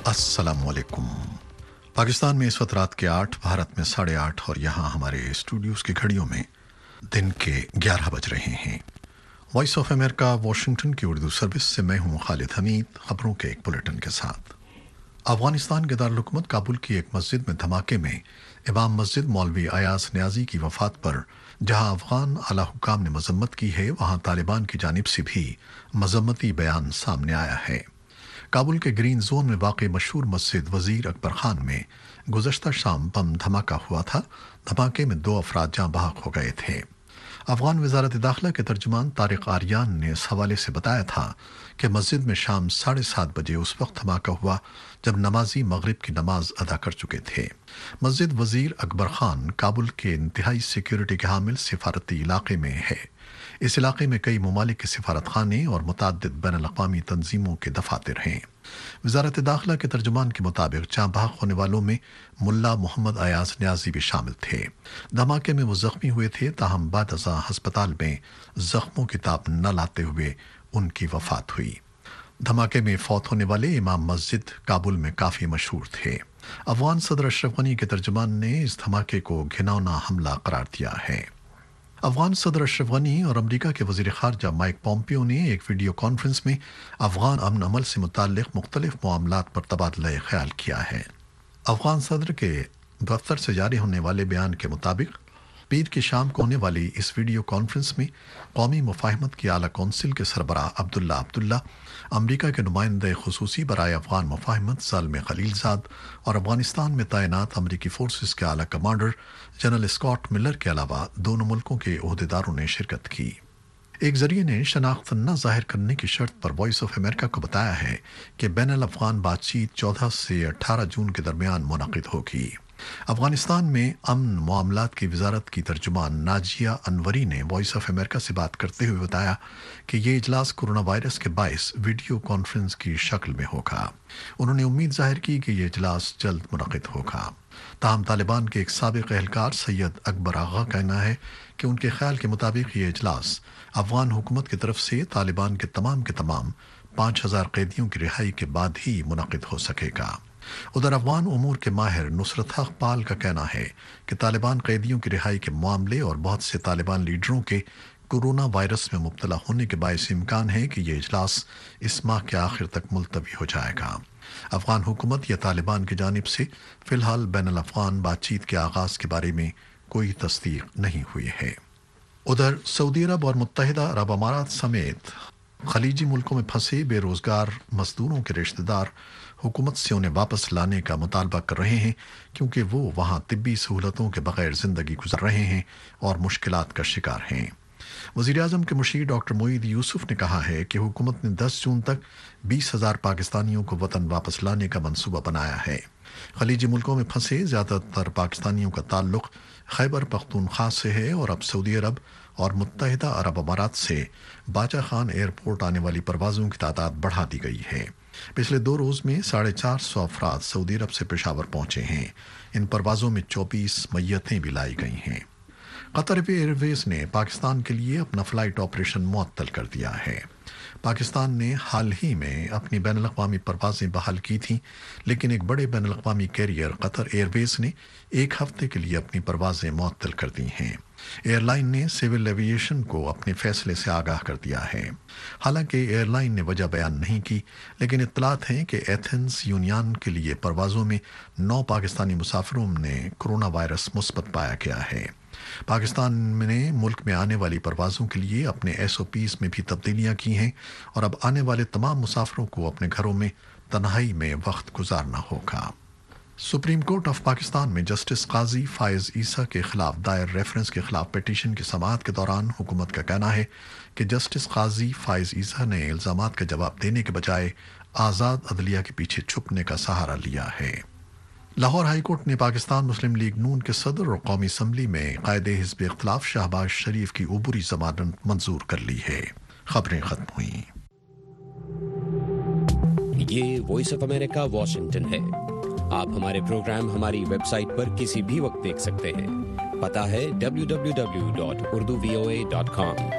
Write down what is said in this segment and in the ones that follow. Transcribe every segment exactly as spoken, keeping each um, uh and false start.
अस्सलामुअलैकुम। पाकिस्तान में इस वक्त रात के आठ, भारत में साढ़े आठ और यहाँ हमारे स्टूडियोज़ की घड़ियों में दिन के ग्यारह बज रहे हैं। वॉइस ऑफ अमेरिका वाशिंगटन की उर्दू सर्विस से मैं हूँ खालिद हमीद, खबरों के एक बुलेटिन के साथ। अफगानिस्तान के दारुल-हुकूमत काबुल की एक मस्जिद में धमाके में इमाम मस्जिद मौलवी अयाज न्याजी की वफात पर जहां अफगान आला हुकाम ने मजम्मत की है, वहां तालिबान की जानिब से भी मजम्मती बयान सामने आया है। काबुल के ग्रीन जोन में वाक़ई मशहूर मस्जिद वज़ीर अकबर खान में गुज़श्ता शाम बम धमाका हुआ था। धमाके में दो अफराद जाँ बहक हो गए थे। अफगान वज़ारत दाखिला के तर्जुमान तारिक आर्यान ने इस हवाले से बताया था कि मस्जिद में शाम साढ़े सात बजे उस वक्त धमाका हुआ जब नमाजी मगरिब की नमाज अदा कर चुके थे। मस्जिद वज़ीर अकबर खान काबुल के इंतहाई सिक्योरिटी के हामिल सिफारती इलाके में है। इस इलाके में कई ममालिक के सिफारत खाने और मुतअद्दिद बैनुल-अक़वामी तंजीमों के दफातर हैं। वज़ारत दाखिला के तर्जुमान के मुताबिक जाँ बहक होने वालों में मुल्ला मोहम्मद अयाज न्याजी भी शामिल थे। धमाके में वो जख्मी हुए थे, ताहम बाद अज़ां हस्पताल में जख्मों की ताप न लाते हुए उनकी वफात हुई। धमाके में फौत होने वाले इमाम मस्जिद काबुल में काफ़ी मशहूर थे। अफगान सदर अशरफ गनी के तर्जुमान ने इस धमाके को घिनौना हमला करार दिया है। अफगान सदर अशरफ गनी और अमरीका के वज़ीर ख़ारजा माइक पॉम्पियो ने एक वीडियो कॉन्फ्रेंस में अफगान अमन अमल से मुताल्लिक़ मुख्तलिफ मामलात पर तबादला ख्याल किया है। अफगान सदर के दफ्तर से जारी होने वाले बयान के मुताबिक पीर की शाम को होने वाली इस वीडियो कॉन्फ्रेंस में कौमी मुफाहमत की आला कौंसिल के सरबराह अब्दुल्ला अब्दुल्ला, अमरीका के नुमाइंदे खुसूसी बराए अफगान मुफाहमत ज़ाल्मे खलीलज़ाद और अफगानिस्तान में तैनात अमरीकी फोर्सेस के आला कमांडर जनरल स्कॉट मिलर के अलावा दोनों मुल्कों के ओहदेदारों ने शिरकत की। एक जरिए ने शनाख्त न ज़ाहिर करने की शर्त पर वॉइस ऑफ अमेरिका को बताया है कि बैनुल अफ़गान बातचीत चौदह से अठारह जून के दरमियान मुनक़िद होगी। अफगानिस्तान में अमन मामलात की वजारत की तर्जुमान नाजिया अनवरी ने वॉइस ऑफ अमेरिका से बात करते हुए बताया कि ये इजलास कोरोना वायरस के बायस वीडियो कॉन्फ्रेंस की शक्ल में होगा। उन्होंने उम्मीद जाहिर की कि ये इजलास जल्द मुनक़िद होगा। ताहम तालिबान के एक साबिक़ एहलकार सैयद अकबर आगा का कहना है कि उनके ख्याल के मुताबिक ये इजलास अफगान हुकूमत की तरफ से तालिबान के तमाम के तमाम पाँच हज़ार कैदियों की रिहाई के बाद ही मुनक़िद हो सकेगा। उधर अफगान उमूर के माहिर नुसरत हक पाल का कहना है कि तालिबान कैदियों की रिहाई के मामले और बहुत से तालिबान लीडरों के कोरोना वायरस में मुब्तला होने के बायस इम्कान है कि यह इजलास इस माह के आखिर तक मुलतवी हो जाएगा। अफगान हुकूमत या तालिबान की जानिब से फ़िलहाल बैनुल अफ़गान बातचीत के आगाज़ के बारे में कोई तस्दीक नहीं हुई है। उधर सऊदी अरब और मुत्तहिदा अरब अमारात समेत खलीजी मुल्कों में फंसे बेरोज़गार मजदूरों के रिश्तेदार हुकूमत से उन्हें वापस लाने का मुतालबा कर रहे हैं, क्योंकि वो वहाँ तिब्बी सहूलतों के बगैर ज़िंदगी गुजार रहे हैं और मुश्किलात का शिकार हैं। वज़ीर आज़म के मुशीर डॉक्टर मोईद यूसुफ ने कहा है कि हुकूमत ने दस जून तक बीस हज़ार पाकिस्तानियों को वतन वापस लाने का मंसूबा बनाया है। खलीजी मुल्कों में फंसे ज़्यादातर पाकिस्तानियों का ताल्लुक़ खैबर पख्तूनख्वा से है और अब सऊदी अरब और मुत्तहिदा अरब अमारात से बाचा खान एयरपोर्ट आने वाली परवाज़ों की तादाद बढ़ा दी गई है। पिछले दो रोज़ में साढ़े चार सौ अफराद सऊदी अरब से पेशावर पहुँचे हैं। इन परवाज़ों में चौबीस मैयतें भी लाई गई हैं। कतर एयरवेज़ ने पाकिस्तान के लिए अपना फ़्लाइट ऑपरेशन मुअत्तल कर दिया है। पाकिस्तान ने हाल ही में अपनी बैनुल-अक़वामी परवाज़ें बहाल की थीं, लेकिन एक बड़े बैनुल-अक़वामी कैरियर कतर एयरवेज़ ने एक हफ्ते के लिए अपनी परवाज़ें मुअत्तल कर दी हैं। एयरलाइन ने सिविल एविएशन को अपने फैसले से आगाह कर दिया है। हालांकि एयरलाइन ने वजह बयान नहीं की, लेकिन इत्तलात हैं कि एथेंस यूनियन के लिए परवाज़ों में नौ पाकिस्तानी मुसाफिरों में कोरोना वायरस मुस्बत पाया गया है। पाकिस्तान ने मुल्क में आने वाली परवाज़ों के लिए अपने एस ओ पीज़ में भी तब्दीलियाँ की हैं और अब आने वाले तमाम मुसाफिरों को अपने घरों में तन्हाई में वक्त गुजारना होगा। सुप्रीम कोर्ट ऑफ पाकिस्तान में जस्टिस काजी फायज़ ईसा के खिलाफ दायर रेफरेंस के खिलाफ पिटीशन की समाअत के दौरान हुकूमत का कहना है कि जस्टिस काजी फायज़ ईसा ने इल्ज़ामात का जवाब देने के बजाय आज़ाद अदलिया के पीछे छुपने का सहारा लिया है। लाहौर हाई कोर्ट ने पाकिस्तान मुस्लिम लीग नून के सदर और कौमी असम्बली में कायदे हिज़्ब इख्तिलाफ शहबाज शरीफ की उबूरी ज़मानत मंजूर कर ली है। खबरें खत्म हुई। ये वॉइस ऑफ अमेरिका वाशिंगटन है। आप हमारे प्रोग्राम हमारी वेबसाइट पर किसी भी वक्त देख सकते हैं। पता है W W W dot Urdu V O A dot com.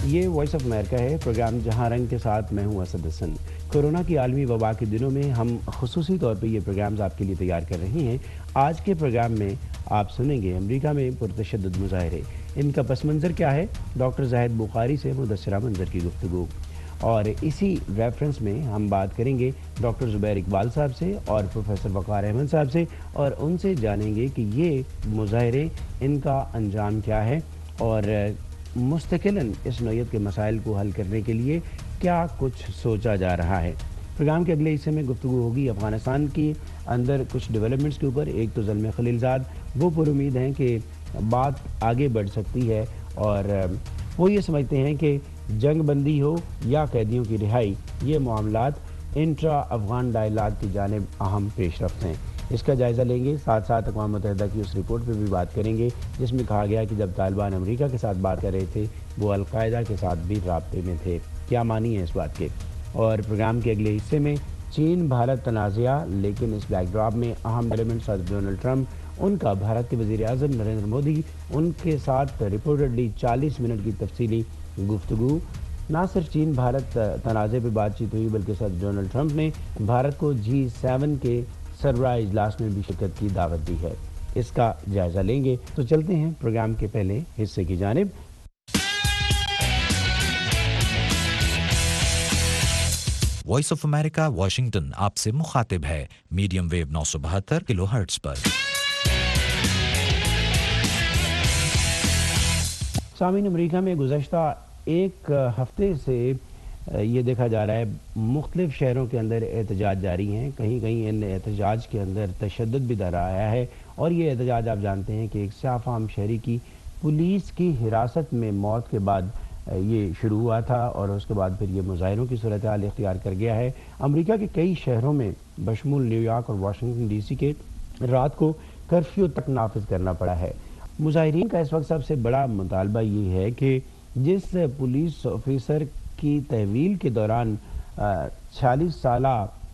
یہ وائس آف امریکہ ہے، پروگرام جہاں رنگ کے ساتھ میں ہوں اسد حسن۔ کورونا کی عالمی وبا کے دنوں میں ہم خصوصی طور پہ یہ پروگرامز آپ کے لیے تیار کر رہے ہیں۔ آج کے پروگرام میں آپ سنیں گے امریکہ میں پرتشدد مظاہرے، ان کا پس منظر کیا ہے، ڈاکٹر زاہد بخاری سے مدثرہ منظر کی گفتگو، اور اسی ریفرنس میں ہم بات کریں گے ڈاکٹر زبیر اقبال صاحب سے اور پروفیسر وقار احمد صاحب سے، اور ان سے جانیں گے کہ یہ مظاہرے ان کا انجام کیا ہے اور مستقلاً اس نوعیت کے مسائل کو حل کرنے کے لیے کیا کچھ سوچا جا رہا ہے۔ پروگرام کے اگلے حصے میں گفتگو ہوگی افغانستان کی اندر کچھ ڈیولپمنٹس کے اوپر۔ ایک تو زلمے خلیل زاد، وہ پر امید ہیں کہ بات آگے بڑھ سکتی ہے اور وہ یہ سمجھتے ہیں کہ جنگ بندی ہو یا قیدیوں کی رہائی، یہ معاملات انٹرا افغان ڈائلاگ کی جانب اہم پیش رفت ہیں۔ اس کا جائزہ لیں گے، ساتھ ساتھ اقوام متحدہ کی اس رپورٹ پہ بھی بات کریں گے جس میں کہا گیا کہ جب طالبان امریکہ کے ساتھ بات کر رہے تھے وہ القاعدہ کے ساتھ بھی رابطے میں تھے، کیا معنی ہے اس بات کے۔ اور پروگرام کے اگلے حصے میں چین بھارت تنازعہ، لیکن اس بیک ڈراپ میں اہم ڈیولپمنٹ صدر ڈونلڈ ٹرمپ، ان کا بھارت کے وزیر اعظم نریندر مودی، ان کے ساتھ رپورٹڈلی چالیس منٹ کی تفصیلی گفتگو۔ نہ صرف چین بھارت تنازع پہ بات چیت ہوئی بلکہ صدر ڈونلڈ ٹرمپ نے بھارت کو جی سیون کے سربراہ اجلاس میں بھی شرکت کی دعوت دی ہے، اس کا جائزہ لیں گے۔ تو چلتے ہیں پروگرام کے پہلے حصے کی جانب۔ وائس آف امریکہ واشنگٹن آپ سے مخاطب ہے میڈیم ویو نو سو بہتر کلو ہرٹز پر۔ سامعین، امریکہ میں گزشتہ ایک ہفتے سے یہ دیکھا جا رہا ہے مختلف شہروں کے اندر احتجاج جاری ہیں، کہیں کہیں ان احتجاج کے اندر تشدد بھی در آیا ہے، اور یہ احتجاج آپ جانتے ہیں کہ ایک سیاہ فام شہری کی پولیس کی حراست میں موت کے بعد یہ شروع ہوا تھا اور اس کے بعد پھر یہ مظاہروں کی صورتحال اختیار کر گیا ہے۔ امریکہ کے کئی شہروں میں بشمول نیو یارک اور واشنگٹن ڈی سی کے رات کو کرفیو تک نافذ کرنا پڑا ہے۔ مظاہرین کا اس وقت سب سے بڑا مطالبہ یہ ہے کہ جس پولیس آفیسر کی تحویل کے دوران چھیالیس سالہ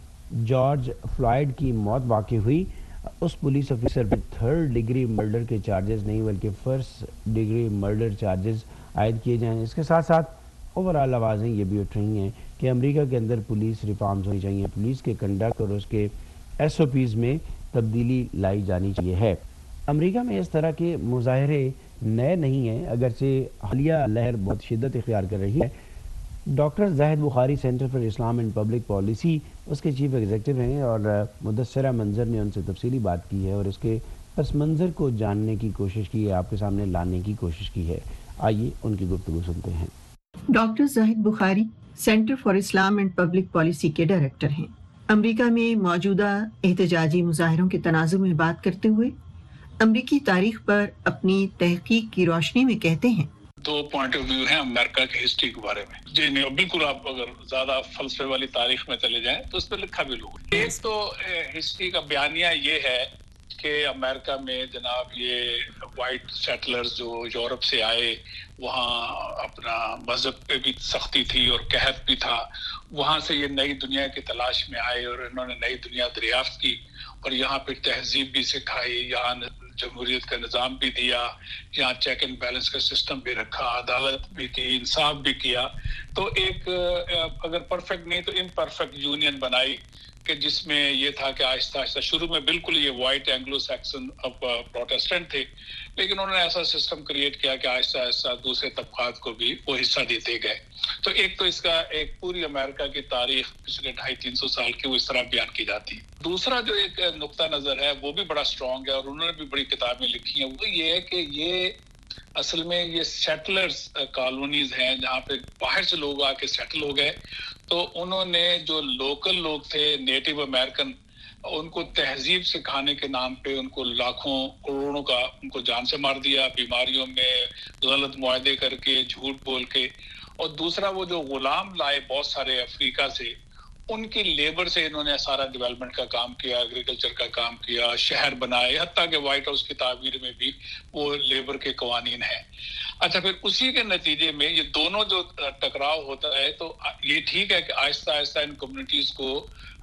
جارج فلائیڈ کی موت واقع ہوئی، اس پولیس آفیسر پر تھرڈ ڈگری مرڈر کے چارجز نہیں بلکہ فرسٹ ڈگری مرڈر چارجز عائد کیے جائیں۔ اس کے ساتھ ساتھ اوورآل آوازیں یہ بھی اٹھ رہی ہیں کہ امریکہ کے اندر پولیس ریفارمز ہونی چاہیے، پولیس کے کنڈکٹ اور اس کے ایس او پیز میں تبدیلی لائی جانی چاہیے ہے۔ امریکہ میں اس طرح کے مظاہرے نئے نہیں ہیں، اگرچہ حالیہ لہر بہت شدت اختیار کر رہی ہے۔ Doctor Zahid Bukhari centre for Islam and public policy اس کے چیف ایگزیکٹو ہیں، اور مدثرہ منظر نے ان سے تفصیلی بات کی ہے اور اس کے پس منظر کو جاننے کی کوشش کی ہے، آپ کے سامنے لانے کی کوشش کی ہے۔ آئیے ان کی گفتگو سنتے ہیں۔ Doctor Zahid Bukhari centre for Islam and public policy کے ڈائریکٹر ہیں۔ امریکہ میں موجودہ احتجاجی مظاہروں کے تناظر میں بات کرتے ہوئے امریکی تاریخ پر اپنی تحقیق کی روشنی میں کہتے ہیں، دو پوائنٹ آف ویو ہیں امریکہ کی ہسٹری کے بارے میں۔ جی نہیں، بالکل آپ اگر زیادہ فلسفے والی تاریخ میں چلے جائیں تو اس پہ لکھا بھی لوگ۔ ایک تو ہسٹری کا بیانیہ یہ ہے کہ امریکہ میں جناب یہ وائٹ سیٹلرز جو یورپ سے آئے، وہاں اپنا مذہب پہ بھی سختی تھی اور قحط بھی تھا، وہاں سے یہ نئی دنیا کی تلاش میں آئے اور انہوں نے نئی دنیا دریافت کی اور یہاں پہ تہذیب بھی سکھائی، یہاں جمہوریت کا نظام بھی دیا، یہاں چیک اینڈ بیلنس کا سسٹم بھی رکھا، عدالت بھی کی، انصاف بھی کیا۔ تو ایک اگر پرفیکٹ نہیں تو امپرفیکٹ یونین بنائی کہ جس میں یہ تھا کہ آہستہ آہستہ شروع میں بالکل یہ وائٹ اینگلو سیکسن پروٹیسٹنٹ تھے، لیکن انہوں نے ایسا سسٹم کریٹ کیا کہ آہستہ آہستہ دوسرے طبقات کو بھی وہ حصہ دیتے گئے۔ تو ایک تو اس کا ایک پوری امریکہ کی تاریخ پچھلے ڈھائی تین سو سال کی وہ اس طرح بیان کی جاتی ہے۔ دوسرا جو ایک نقطہ نظر ہے وہ بھی بڑا اسٹرانگ ہے اور انہوں نے بھی بڑی کتابیں لکھی ہیں، وہ یہ ہے کہ یہ اصل میں یہ سیٹلرز کالونیز ہیں جہاں پہ باہر سے لوگ آ کے سیٹل ہو گئے، تو انہوں نے جو لوکل لوگ تھے نیٹو امریکن، ان کو تہذیب سکھانے کے نام پہ ان کو لاکھوں کروڑوں کا ان کو جان سے مار دیا، بیماریوں میں غلط معاہدے کر کے، جھوٹ بول کے۔ اور دوسرا وہ جو غلام لائے بہت سارے افریقہ سے، ان کی لیبر سے انہوں نے سارا ڈیولپمنٹ کا کام کیا، ایگریکلچر کا کام کیا، شہر بنائے، حتیٰ کہ وائٹ ہاؤس کی تعمیر میں بھی وہ لیبر کے قوانین ہیں۔ اچھا، پھر اسی کے نتیجے میں یہ دونوں جو ٹکراؤ ہوتا ہے تو یہ ٹھیک ہے کہ آہستہ آہستہ ان کمیونٹیز کو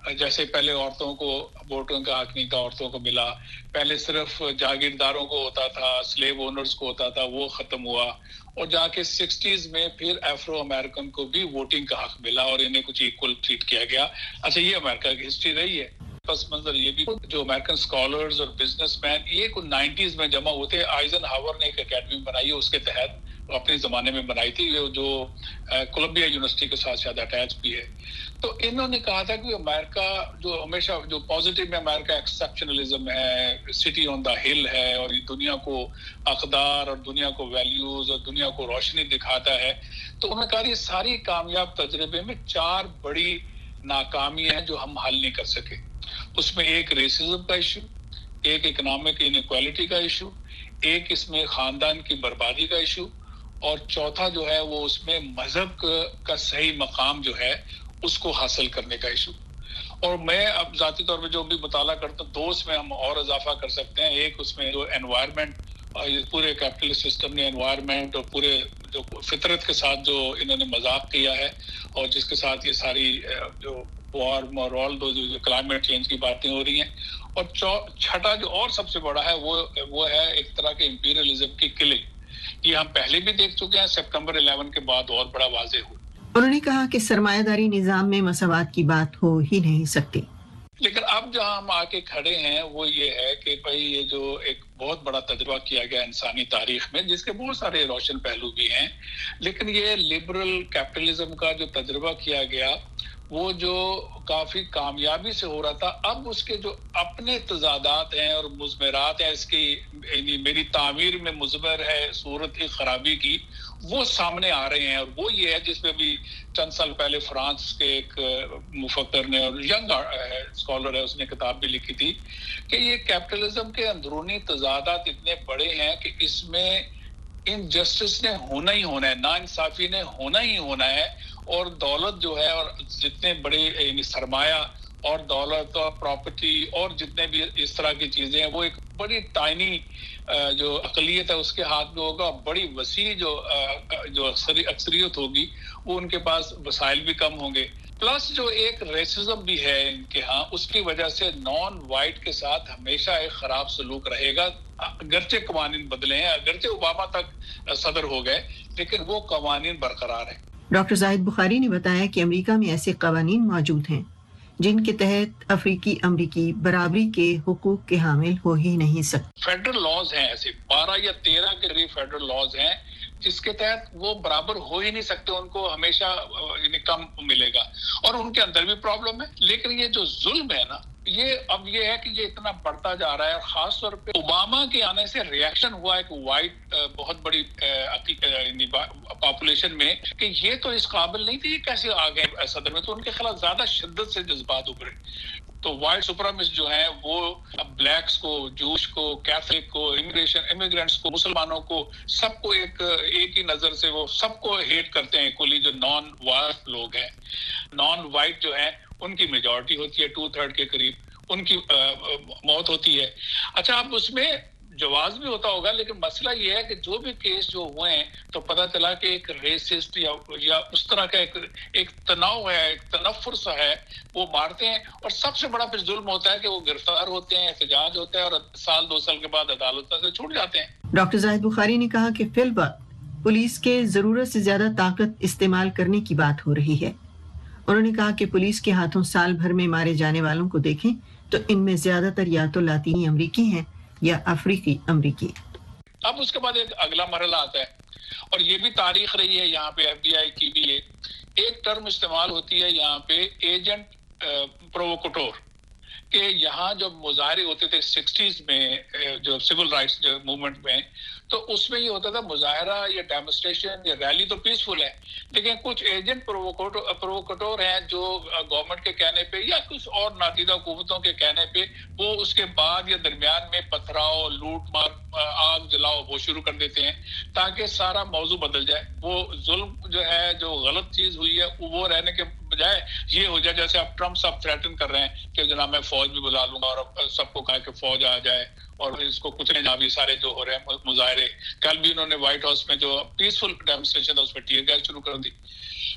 जैसे पहले औरतों को वोटों का हक नहीं था, औरतों को मिला, पहले सिर्फ जागीरदारों को होता था, स्लेव ओनर्स को होता था, वो खत्म हुआ, और जाके सिक्सटीज में फिर अफ्रो अमेरिकन को भी वोटिंग का हक मिला और इन्हें कुछ इक्वल ट्रीट किया गया। अच्छा, ये अमेरिका की हिस्ट्री रही है। पस मंजर ये भी, जो अमेरिकन स्कॉलर्स और बिजनेसमैन ये कुछ नाइन्टीज में जमा होते, आइजन हावर ने एक एकेडमी बनाई है, उसके तहत अपने जमाने में बनाई थी, जो कोलंबिया यूनिवर्सिटी के साथ शायद अटैच भी है। तो इन्होंने कहा था कि अमेरिका जो हमेशा जो पॉजिटिव में अमेरिका एक्सेप्शनलिज्म है, सिटी ऑन द हिल है, और ये दुनिया को अकदार और दुनिया को वैल्यूज और दुनिया को रोशनी दिखाता है। तो उन्होंने कहा ये सारी कामयाब तजर्बे में चार बड़ी नाकामी है जो हम हल नहीं कर सके। उसमें एक रेसिज्म का इशू, एक इकोनॉमिक इनइक्वालिटी का इशू, एक इसमें खानदान की बर्बादी का इशू, और चौथा जो है वो उसमें मजहब का सही मकाम जो है उसको हासिल करने का इशू। और मैं अब जाती तौर पे जो भी मुताला करता हूँ, दो उसमें हम और इजाफा कर सकते हैं। एक उसमें जो एनवायरनमेंट, पूरे कैपिटलिस्ट सिस्टम ने एनवायरनमेंट और पूरे जो फितरत के साथ जो इन्होंने मजाक किया है, और जिसके साथ ये सारी जो वार्म और ऑल दो जो क्लाइमेट चेंज की बातें हो रही हैं। और छठा जो और सबसे बड़ा है वो वो है एक तरह के इंपीरियलिज्म की किलिंग। ये हम पहले भी देख चुके हैं, सितंबर ग्यारह के बाद और बड़ा वाज़ेह हुआ। उन्होंने कहा कि सरमायादारी निजाम में मसवात की बात हो ही नहीं सकती। लेकिन अब जहां हम आके खड़े हैं वो ये है कि भाई ये जो एक बहुत बड़ा तजुर्बा किया गया इंसानी तारीख में, जिसके बहुत सारे रोशन पहलू भी हैं, लेकिन ये लिबरल कैपिटलिज्म का जो तजुर्बा किया गया वो जो काफी कामयाबी से हो रहा था, अब उसके जो अपने तजादात हैं और मुज़मरात हैं, इसकी मेरी तामीर में मुज़मर है सूरत की खराबी की, वो सामने आ रहे हैं। और वो ये है जिसमें भी चंद साल पहले फ्रांस के एक मुफक्कर ने और यंग स्कॉलर है उसने किताब भी लिखी थी कि ये कैपिटलिज्म के अंदरूनी तजादात इतने बड़े हैं कि इसमें इनजस्टिस ने होना ही होना है, नाइंसाफी ने होना ही होना है, और दौलत जो है और जितने बड़े सरमाया और दौलत और प्रॉपर्टी और जितने भी इस तरह की चीजें हैं वो एक बड़ी टाइनी जो अकलियत है उसके हाथ में होगा, बड़ी वसी जो जो अक्सरियत होगी वो उनके पास वसाइल भी कम होंगे। प्लस जो एक रेसिज्म भी है इनके यहाँ, उसकी वजह से नॉन वाइट के साथ हमेशा एक खराब सलूक रहेगा। अगरचे कवानीन बदले हैं, अगरचे ओबामा तक सदर हो गए, लेकिन वो कवानीन बरकरार है। डॉक्टर जाहिद बुखारी ने बताया कि अमेरिका में ऐसे कवानीन मौजूद हैं जिनके तहत अफ्रीकी अमरीकी बराबरी के हुकूक के हामिल हो ही नहीं सकते। फेडरल लॉज हैं, ऐसे बारह या तेरह के करीब फेडरल लॉज हैं जिसके तहत वो बराबर हो ही नहीं सकते, उनको हमेशा कम मिलेगा, और उनके अंदर भी प्रॉब्लम है। लेकिन ये जो जुल्म है ना, ये अब ये है कि ये इतना बढ़ता जा रहा है, और खास तौर पे ओबामा के आने से रिएक्शन हुआ है कि वाइट बहुत बड़ी पॉपुलेशन में कि ये तो इस काबिल नहीं थे, ये कैसे आ गए सदर में, तो उनके खिलाफ ज्यादा शिद्दत से जज्बात उभरे। तो वाइट सुपरमिस्ट जो है वो अब ब्लैक्स को, जूश को, कैथलिक को, इमिग्रेशन इमिग्रेंट्स को, मुसलमानों को, सबको एक एक ही नजर से वो सबको हेट करते हैं। कुली जो नॉन वाइट लोग हैं, नॉन वाइट जो है उनकी मेजॉरिटी होती है, टू थर्ड के करीब, उनकी आ, मौत होती है। अच्छा, अब उसमें जवाब भी होता होगा, लेकिन मसला ये है कि जो भी केस जो हुए हैं तो पता चला कि एक रेसिस्ट या, या उस तरह का एक, एक तनाव है, एक तनफुर सा है, वो मारते हैं। और सबसे बड़ा फिर जुल्म होता है कि वो गिरफ्तार होते हैं, एहतजाज होता है, और साल दो साल के बाद अदालत से छूट जाते हैं। डॉक्टर जाहिद बुखारी ने कहा कि फिलहाल पुलिस के जरूरत से ज्यादा ताकत इस्तेमाल करने की बात हो रही है। उन्होंने कहा कि पुलिस के हाथों साल भर में मारे जाने वालों को देखें तो इनमें ज्यादातर या तो लातीनी अमरीकी हैं या अफ्रीकी अमरीकी। अब उसके बाद एक अगला मरहला आता है, और ये भी तारीख रही है यहाँ पे एफबीआई की भी, ये एक टर्म इस्तेमाल होती है यहाँ पे एजेंट प्रोवोकेटर, कि यहाँ जब मुजाहरे होते थे सिक्सटीज में जो सिविल राइट्स जो मूवमेंट में, तो उसमें ये होता था मुजाहरा या डेमोन्स्ट्रेशन या रैली तो पीसफुल है, लेकिन कुछ एजेंट प्रोवोकेटर प्रोवोकेटर हैं जो गवर्नमेंट के कहने पे या कुछ और नातीदा हुकूमतों के कहने पे वो उसके बाद या दरमियान में पथराव, लूट मार, आग जलाओ वो शुरू कर देते हैं ताकि सारा मौजू बदल जाए। वो जुल्म जो है, जो गलत चीज हुई है, वो रहने के बजाय ये हो जाए जैसे अब ट्रम्प सब थ्रेटन कर रहे हैं कि जनाब मैं फौज भी बुला लूंगा, और सबको कहा कि फौज आ जाए और इसको कुचले जा भी सारे जो हो रहे हैं मुजाहरे। कल भी उन्होंने व्हाइट हाउस में जो पीसफुल डेमोन्स्ट्रेशन था उस पर टीयर गैस शुरू कर दी।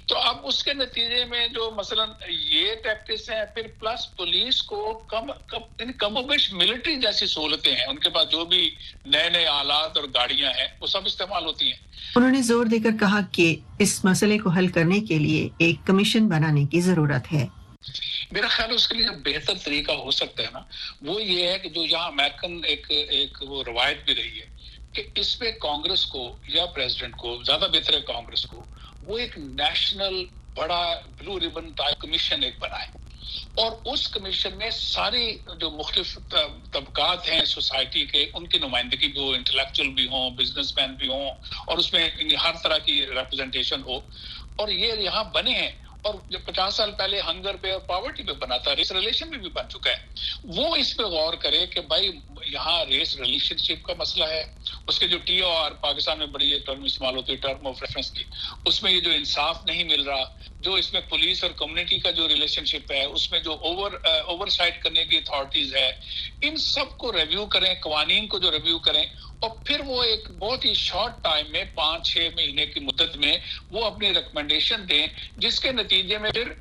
تو اب اس کے نتیجے میں جو مثلا یہ ٹیکٹکس ہیں، پھر پلس پولیس کو کم کم کم و بیش ملٹری جیسی سہولتیں ہیں، ان کے پاس جو بھی نئے نئے آلات اور گاڑیاں ہیں وہ سب استعمال ہوتی ہیں. انہوں نے زور دے کر کہا کہ اس مسئلے کو حل کرنے کے لیے ایک کمیشن بنانے کی ضرورت ہے. میرا خیال ہے اس کے لیے جو بہتر طریقہ ہو سکتا ہے نا وہ یہ ہے کہ جو یہاں امریکن ایک ایک وہ روایت بھی رہی ہے کہ اس پہ کانگریس کو یا پریزیڈنٹ کو، زیادہ بہتر ہے کانگریس کو، وہ ایک نیشنل بڑا بلو ریبن ٹائپ کمیشن ایک بنائے اور اس کمیشن میں ساری جو مختلف طبقات ہیں سوسائٹی کے ان کی نمائندگی بھی ہو، انٹلیکچوئل بھی ہوں، بزنس مین بھی ہوں، اور اس میں ہر طرح کی ریپرزنٹیشن ہو. اور یہ یہاں بنے ہیں اور جو پچاس سال پہلے ہنگر پہ اور پاورٹی پہ بنا تھا، ریس ریلیشن میں بھی بن چکا ہے. وہ اس پہ غور کرے کہ بھائی یہاں ریس ریلیشن شپ کا مسئلہ ہے، اس کے جو ٹی او آر پاکستان میں بڑی ٹرم استعمال ہوتی ہے، ٹرم آف ریفرنس کی، اس میں یہ جو انصاف نہیں مل رہا، جو اس میں پولیس اور کمیونٹی کا جو ریلیشن شپ ہے، اس میں جو اوور اوور سائٹ کرنے کی اتھارٹیز ہے، ان سب کو ریویو کریں، قوانین کو جو ریویو کریں، اور پھر وہ ایک بہت ہی شارٹ ٹائم میں پانچ چھ مہینے کی مدت میں وہ اپنی ریکمنڈیشن دیں، جس کے نتیجے میں پھر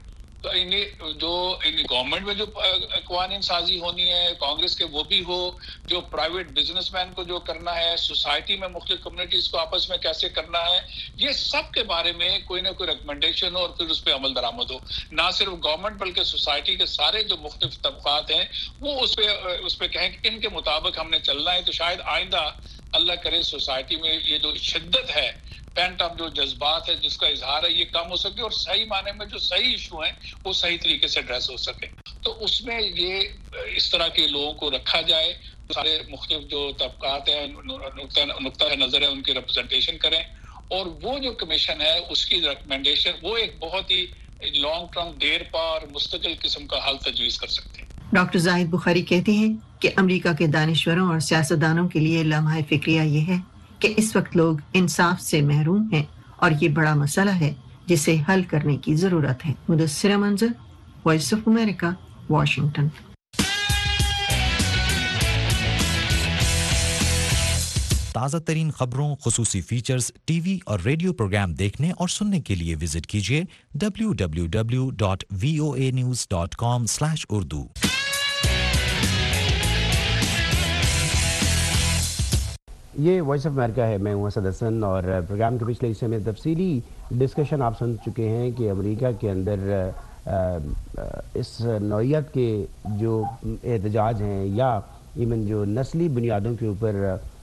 جو گورنمنٹ میں جو قوانین سازی ہونی ہے کانگریس کے وہ بھی ہو، جو پرائیویٹ بزنس مین کو جو کرنا ہے، سوسائٹی میں مختلف کمیونٹیز کو آپس میں کیسے کرنا ہے، یہ سب کے بارے میں کوئی نہ کوئی ریکمنڈیشن ہو اور پھر اس پہ عمل درآمد ہو. نہ صرف گورنمنٹ بلکہ سوسائٹی کے سارے جو مختلف طبقات ہیں وہ اس پہ اس پہ کہیں کہ ان کے مطابق ہم نے چلنا ہے. تو شاید آئندہ اللہ کرے سوسائٹی میں یہ جو شدت ہے، پینٹ اپ جو جذبات ہے، جس کا اظہار ہے، یہ کم ہو سکے اور صحیح معنی میں جو صحیح ایشو ہیں وہ صحیح طریقے سے ایڈریس ہو سکے. تو اس میں یہ اس طرح کے لوگوں کو رکھا جائے، سارے مختلف جو طبقات ہیں نقطہ نظر ہے ان کی ریپرزنٹیشن کریں، اور وہ جو کمیشن ہے اس کی ریکمنڈیشن وہ ایک بہت ہی لانگ ٹرم دیر پا اور مستقل قسم کا حل تجویز کر سکتے ہیں. ڈاکٹر زاہد بخاری کہتے ہیں کہ امریکہ کے دانشوروں اور سیاستدانوں کے لیے لمحہ فکریہ یہ ہے کہ اس وقت لوگ انصاف سے محروم ہیں اور یہ بڑا مسئلہ ہے جسے حل کرنے کی ضرورت ہے. مدثرہ منظر، وائس آف امریکہ، واشنگٹن. تازہ ترین خبروں، خصوصی فیچرز، ٹی وی اور ریڈیو پروگرام دیکھنے اور سننے کے لیے وزٹ کیجیے W W W dot V O A news dot com slash Urdu. یہ وائس آف امریکہ ہے، میں ہوں اسد حسن، اور پروگرام کے پچھلے حصے میں تفصیلی ڈسکشن آپ سن چکے ہیں کہ امریکہ کے اندر اس نوعیت کے جو احتجاج ہیں یا ایون جو نسلی بنیادوں کے اوپر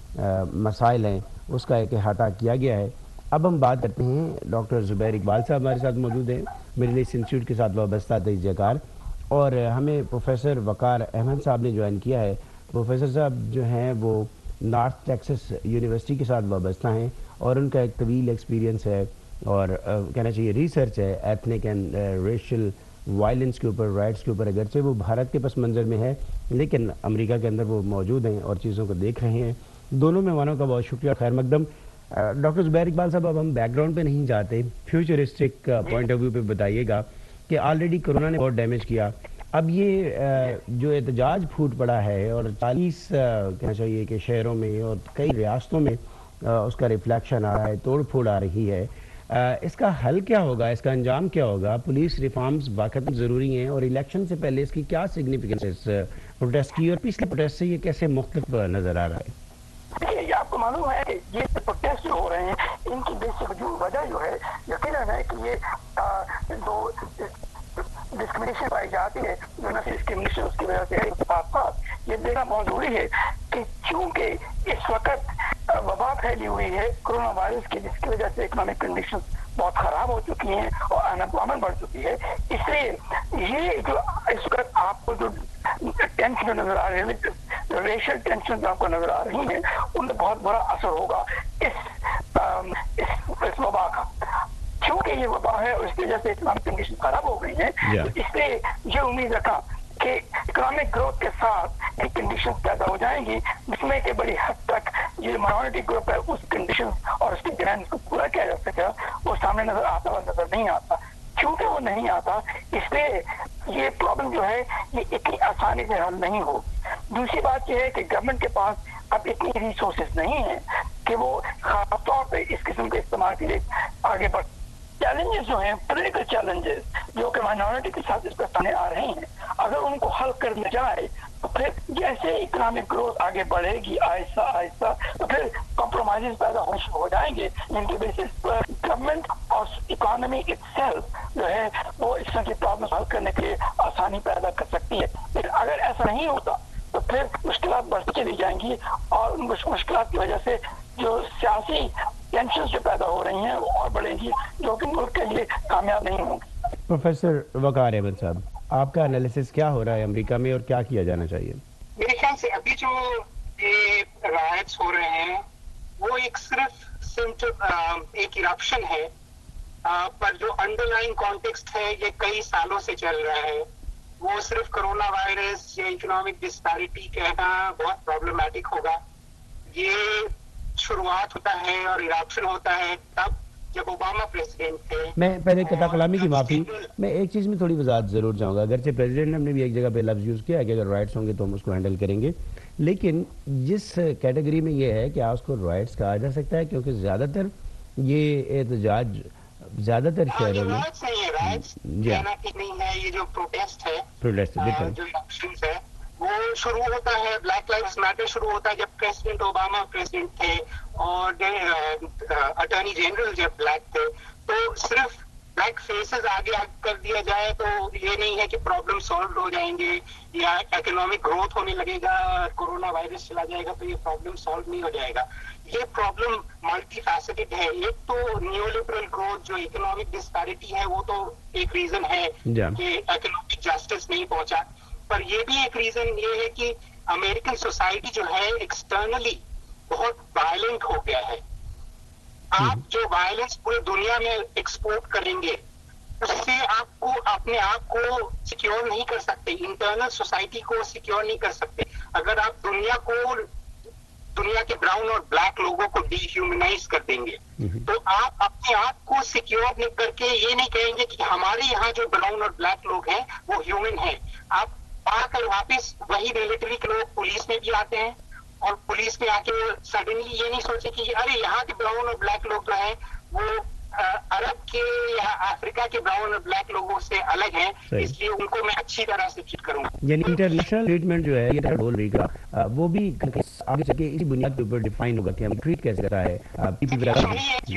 مسائل ہیں اس کا ایک احاطہ کیا گیا ہے. اب ہم بات کرتے ہیں، ڈاکٹر زبیر اقبال صاحب ہمارے ساتھ موجود ہیں، میڈل ایسٹ انسٹیٹیوٹ کے ساتھ وابستہ تجزیہ کار، اور ہمیں پروفیسر وقار احمد صاحب نے جوائن کیا ہے. پروفیسر صاحب جو ہیں وہ نارتھ ٹیکسس یونیورسٹی کے ساتھ وابستہ ہیں اور ان کا ایک طویل ایکسپیرینس ہے اور کہنا چاہیے ریسرچ ہے ایتھنک اینڈ ریشل وائلنس کے اوپر، رائٹس کے اوپر. اگرچہ وہ بھارت کے پس منظر میں ہے لیکن امریکہ کے اندر وہ موجود ہیں اور چیزوں کو دیکھ رہے ہیں. دونوں مہمانوں کا بہت شکریہ، خیر مقدم. ڈاکٹر زبیر اقبال صاحب، اب ہم بیک گراؤنڈ پہ نہیں جاتے، فیوچرسٹک پوائنٹ آف ویو پہ بتائیے گا کہ آلریڈی کرونا نے بہت ڈیمیج کیا. اب یہ جو احتجاج پھوٹ پڑا ہے اور چالیس کہنا چاہیے کہ شہروں میں اور کئی ریاستوں میں اس کا ریفلیکشن آ رہا ہے، توڑ پھوڑ آ رہی ہے، اس کا حل کیا ہوگا، اس کا انجام کیا ہوگا؟ پولیس ریفارمز واقعی ضروری ہیں اور الیکشن سے پہلے اس کی کیا سگنیفیکنس ہے اس پروٹیسٹ کی، اور پچھلے پروٹیسٹ سے یہ کیسے مختلف نظر آ رہا ہے؟ دیکھیے، یہ آپ کو معلوم ہے کہ یہ پروٹیسٹ جو ہو رہے ہیں ان کی بیسک جو وجہ جو ہے یقیناً ہے کہ یہ دو ڈسکریمنیشن پائی جاتی ہے، جو نہ صرف ڈسکریمنیشن اس کی وجہ سے ہے، ساتھ ساتھ یہ دیکھنا بہت ضروری ہے کہ چونکہ اس وقت وبا پھیلی ہوئی ہے کرونا وائرس کی، جس کی وجہ سے اکنامک کنڈیشن بہت خراب ہو چکی ہیں اور انمپلائمنٹ بڑھ چکی ہے، اس لیے یہ جو اس وقت آپ کو جو ٹینشن نظر آ رہی ہے، ریشل ٹینشن آپ کو نظر آ رہی ہیں، ان میں بہت بڑا اثر ہوگا اس اس وبا کا. کیونکہ یہ وبا ہے اور اس کی وجہ سے اکنامک کنڈیشن خراب ہو گئی ہیں، تو اس لیے یہ امید رکھا کہ اکنامک گروتھ کے ساتھ ایک کنڈیشن پیدا ہو جائیں گی جس میں کہ بڑی حد تک یہ مائنورٹی گروپ ہے اس کنڈیشن اور اس کی ڈیمانڈ کو پورا کیا جا سکے وہ سامنے نظر آتا ہوا نظر نہیں آتا. کیونکہ وہ نہیں آتا اس لیے یہ پرابلم جو ہے یہ اتنی آسانی سے حل نہیں ہو. دوسری بات یہ ہے کہ گورنمنٹ کے پاس اب اتنی ریسورسز نہیں ہیں کہ وہ خاص طور پہ اس قسم کے استعمال کے لیے آگے بڑھ चैलेंजेस जो हैं, पॉलिटिकल चैलेंजेस जो कि माइनॉरिटी के साथ इस पर सामने आ रहे हैं, अगर उनको हल कर दिया जाए तो फिर जैसे इकोनॉमिक ग्रोथ आगे बढ़ेगी आहिस्ता आहिस्ता, तो फिर कॉम्प्रोमाइजेस पैदा होने शुरू हो जाएंगे, जिनके बेसिस पर गवर्नमेंट और इकोनॉमी इटसेल्फ जो है वो इस तरह की प्रॉब्लम हल करने के लिए आसानी पैदा कर सकती है। लेकिन अगर ऐसा नहीं होता तो फिर मुश्किलात बढ़ती चली जाएंगी और उन मुश्किलात की वजह से जो सियासी टेंशन जो पैदा हो रही हैं वो और बढ़ेंगी, जो कि मुल्क के लिए कामयाब नहीं होंगी। प्रोफेसर वकार अहमद साहब, आपका एनालिसिस क्या हो रहा है अमेरिका में और क्या किया जाना चाहिए? मेरे ख्याल से अभी जो ये राइट्स हो रहे हैं वो एक सिर्फ सिम्पटम, एक इरप्शन है, आ, पर जो अंडरलाइंग कॉन्टेक्स्ट है ये कई सालों से चल रहा है। वो सिर्फ कोरोना वायरस या इकोनॉमिक डिस्पैरिटी कहना बहुत प्रॉब्लमैटिक होगा। ये शुरुआत होता है और इरप्शन होता है तब जब ओबामा प्रेसिडेंट थे। मैं पहले कता कलामी की माफी, मैं एक चीज में थोड़ी वजाहत जरूर चाहूंगा। अगरचे प्रेसिडेंट ने भी एक जगह पे लफ्ज यूज किया है कि अगर राइट्स होंगे तो हम उसको हैंडल करेंगे, लेकिन जिस कैटेगरी में ये है कि आप उसको राइट्स कहा जा सकता है, क्योंकि ज्यादातर ये एहतजाज ज्यादातर शहरों में कहना ठीक नहीं है। ये जो प्रोटेस्ट है, प्रोटेस्ट जो इलेक्शंस है वो शुरू होता है, ब्लैक लाइव्स मैटर शुरू होता है जब प्रेसिडेंट ओबामा प्रेसिडेंट थे और अटॉर्नी जनरल जब ब्लैक थे, तो सिर्फ ब्लैक फेसेस आगे आगे कर दिया जाए तो ये नहीं है कि प्रॉब्लम सॉल्व हो जाएंगे या इकोनॉमिक ग्रोथ होने लगेगा, कोरोना वायरस चला जाएगा तो ये प्रॉब्लम सॉल्व नहीं हो जाएगा। ये प्रॉब्लम मल्टी फैसेटेड है। एक तो न्यूलिबरल ग्रोथ, जो इकोनॉमिक डिस्पैरिटी है वो तो एक रीजन है कि इकोनॉमिक जस्टिस नहीं पहुंचा, पर ये भी एक रीजन ये है कि अमेरिकन सोसाइटी जो है एक्सटर्नली बहुत वायलेंट हो गया है। आप जो वायलेंस पूरी दुनिया में एक्सपोर्ट करेंगे उससे आपको अपने आप को सिक्योर नहीं कर सकते, इंटरनल सोसाइटी को सिक्योर नहीं कर सकते। अगर आप दुनिया को, दुनिया के ब्राउन और ब्लैक लोगों को डिह्यूमनाइज कर देंगे तो आप अपने आप को सिक्योर नहीं करके ये नहीं कहेंगे कि हमारे यहाँ जो ब्राउन और ब्लैक लोग हैं वो ह्यूमन है। आप आकर वापस वही मिलिट्री के लोग पुलिस में भी आते हैं और पुलिस में आके सडनली ये नहीं सोचे कि अरे यहाँ के ब्राउन और ब्लैक लोग जो हैं वो अरब के या अफ्रीका के ब्राउन और ब्लैक लोगों से अलग हैं, इसलिए उनको मैं अच्छी तरह से ट्रीट करूंगा। यानी इंटरनेशनल ट्रीटमेंट जो है ये रोल रहेगा, वो भी आगे चल के इसी बुनियाद के ऊपर डिफाइन होगा कि हम ट्रीट कैसे करता है पीपी वगैरह।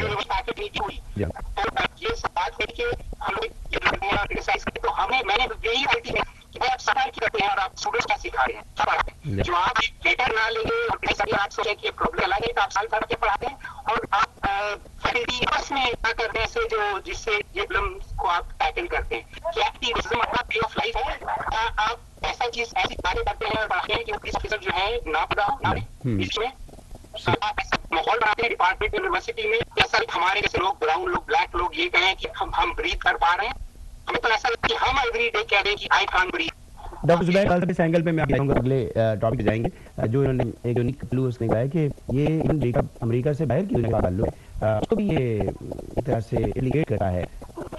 ये बात है कि हम क्रिटिसाइज करें तो हमें, मैंने यही गलती है कि आप सवाल की करते हैं और आप स्टूडेंट्स का सिखा रहे हैं, सब बात है। जो आप डेटा ना लेंगे और आप सोचे कि प्रॉब्लम अलग है तो आप साल भर के पढ़ाते हैं और आप फैकल्टी बस में क्या करने से जो जिससे ये प्रॉब्लम को आप टैकल करते हैं, क्या एक्टिविज्म अपना वे ऑफ लाइफ है? आप ऐसा चीज ऐसी बातें करते हैं और पढ़ाते हैं कि पुलिस ऑफिसर जो है ना पढ़ा ना इसमें आप ऐसा माहौल बनाते हैं डिपार्टमेंट यूनिवर्सिटी में, जैसा हमारे जैसे लोग ब्राउन लोग ब्लैक लोग ये कहें कि हम हम ब्रीथ कर पा रहे हैं, हमें तो ऐसा लगता है कि हम एवरी डे कह रहे हैं कि I can't breathe. Doctor Zubair, इस एंगल पे मैं आऊंगा, अगले टॉपिक पे जाएंगे। जो इन्होंने एक यूनिक पहलू उसने कहा है कि ये अमेरिका अमेरिका से बाहर की दुनिया का ताल्लुक है, उसको भी ये एक तरह से एलिगेट करता है।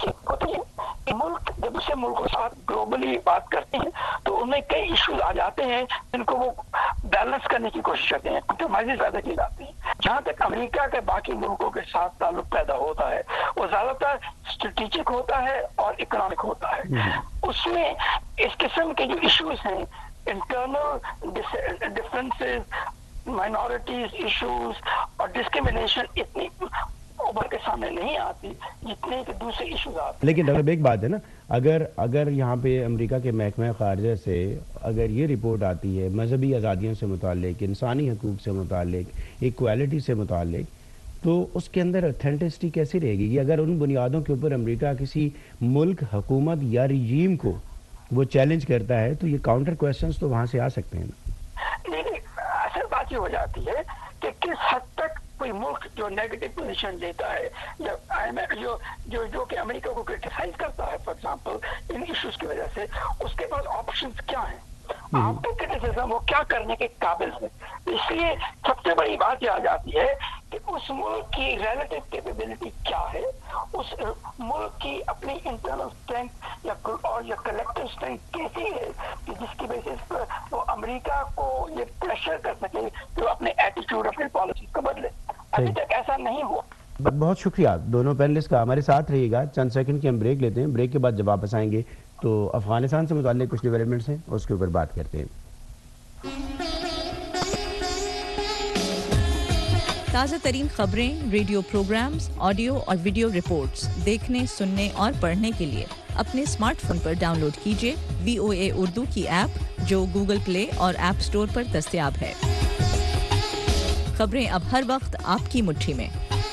मुल्क जब दूसरे मुल्कों के साथ ग्लोबली बात करते हैं तो उनमें कई इश्यूज आ जाते हैं जिनको वो बैलेंस करने की कोशिश करते हैं, कॉम्प्रोमाइजेस पैदा किए जाते हैं। जहाँ तक अमेरिका के बाकी मुल्कों के साथ ताल्लुक पैदा होता है वो ज्यादातर स्ट्रेटेजिक होता है और इकोनॉमिक होता है। उसमें इस किस्म के जो इश्यूज हैं, इंटरनल डिफरेंसेस, माइनॉरिटीज इश्यूज और डिस्क्रिमिनेशन इतनी उभर के सामने नहीं आती जितने के दूसरे इश्यूज आते। लेकिन डॉक्टर एक बात है ना, अगर अगर यहाँ पे अमेरिका के महकमा खारजा से अगर ये रिपोर्ट आती है मजहबी आज़ादियों से मुतालिक, इंसानी हकूक़ से मुतालिक, इक्वालिटी से मुतालिक, तो उसके अंदर ऑथेंटिसिटी कैसी रहेगी? कि अगर उन बुनियादों के ऊपर अमेरिका किसी मुल्क, हुकूमत या रिजीम को वो चैलेंज करता है तो ये काउंटर क्वेश्चंस तो वहाँ से आ सकते हैं ना। नहीं, असल बात ये हो जाती है कि किस हद तक कोई मुल्क जो नेगेटिव पोजीशन लेता है या जो जो जो कि अमेरिका को क्रिटिसाइज करता है फॉर एग्जांपल इन इश्यूज की वजह से, उसके पास ऑप्शंस क्या हैं, आपका क्रिटिसिज्म वो क्या करने के काबिल है। इसलिए सबसे बड़ी बात यह आ जाती है कि उस मुल्क की रिलेटिव कैपेबिलिटी क्या है, उस मुल्क की अपनी इंटरनल स्ट्रेंथ या और या कलेक्टिव स्ट्रेंथ कैसी है कि जिसकी बेसिस पर वो अमेरिका को ये प्रेशर कर सके कि वो अपने एटीट्यूड, अपनी पॉलिसी को बदले। अभी तक ऐसा नहीं हुआ। بہت شکریہ دونوں پینلسٹ کا. ہمارے ساتھ رہیے گا, چند سیکنڈ کی ہم بریک لیتے ہیں. بریک کے بعد جب واپس آئیں گے تو افغانستان سے متعلق کچھ ڈیولپمنٹس ہیں, اس کے اوپر بات کرتے ہیں. تازہ ترین خبریں, ریڈیو پروگرامز, آڈیو اور ویڈیو رپورٹس دیکھنے, سننے اور پڑھنے کے لیے اپنے اسمارٹ فون پر ڈاؤن لوڈ کیجیے وی او اے اردو کی ایپ, جو گوگل پلے اور ایپ سٹور پر دستیاب ہے. خبریں اب ہر وقت آپ کی مٹھی میں.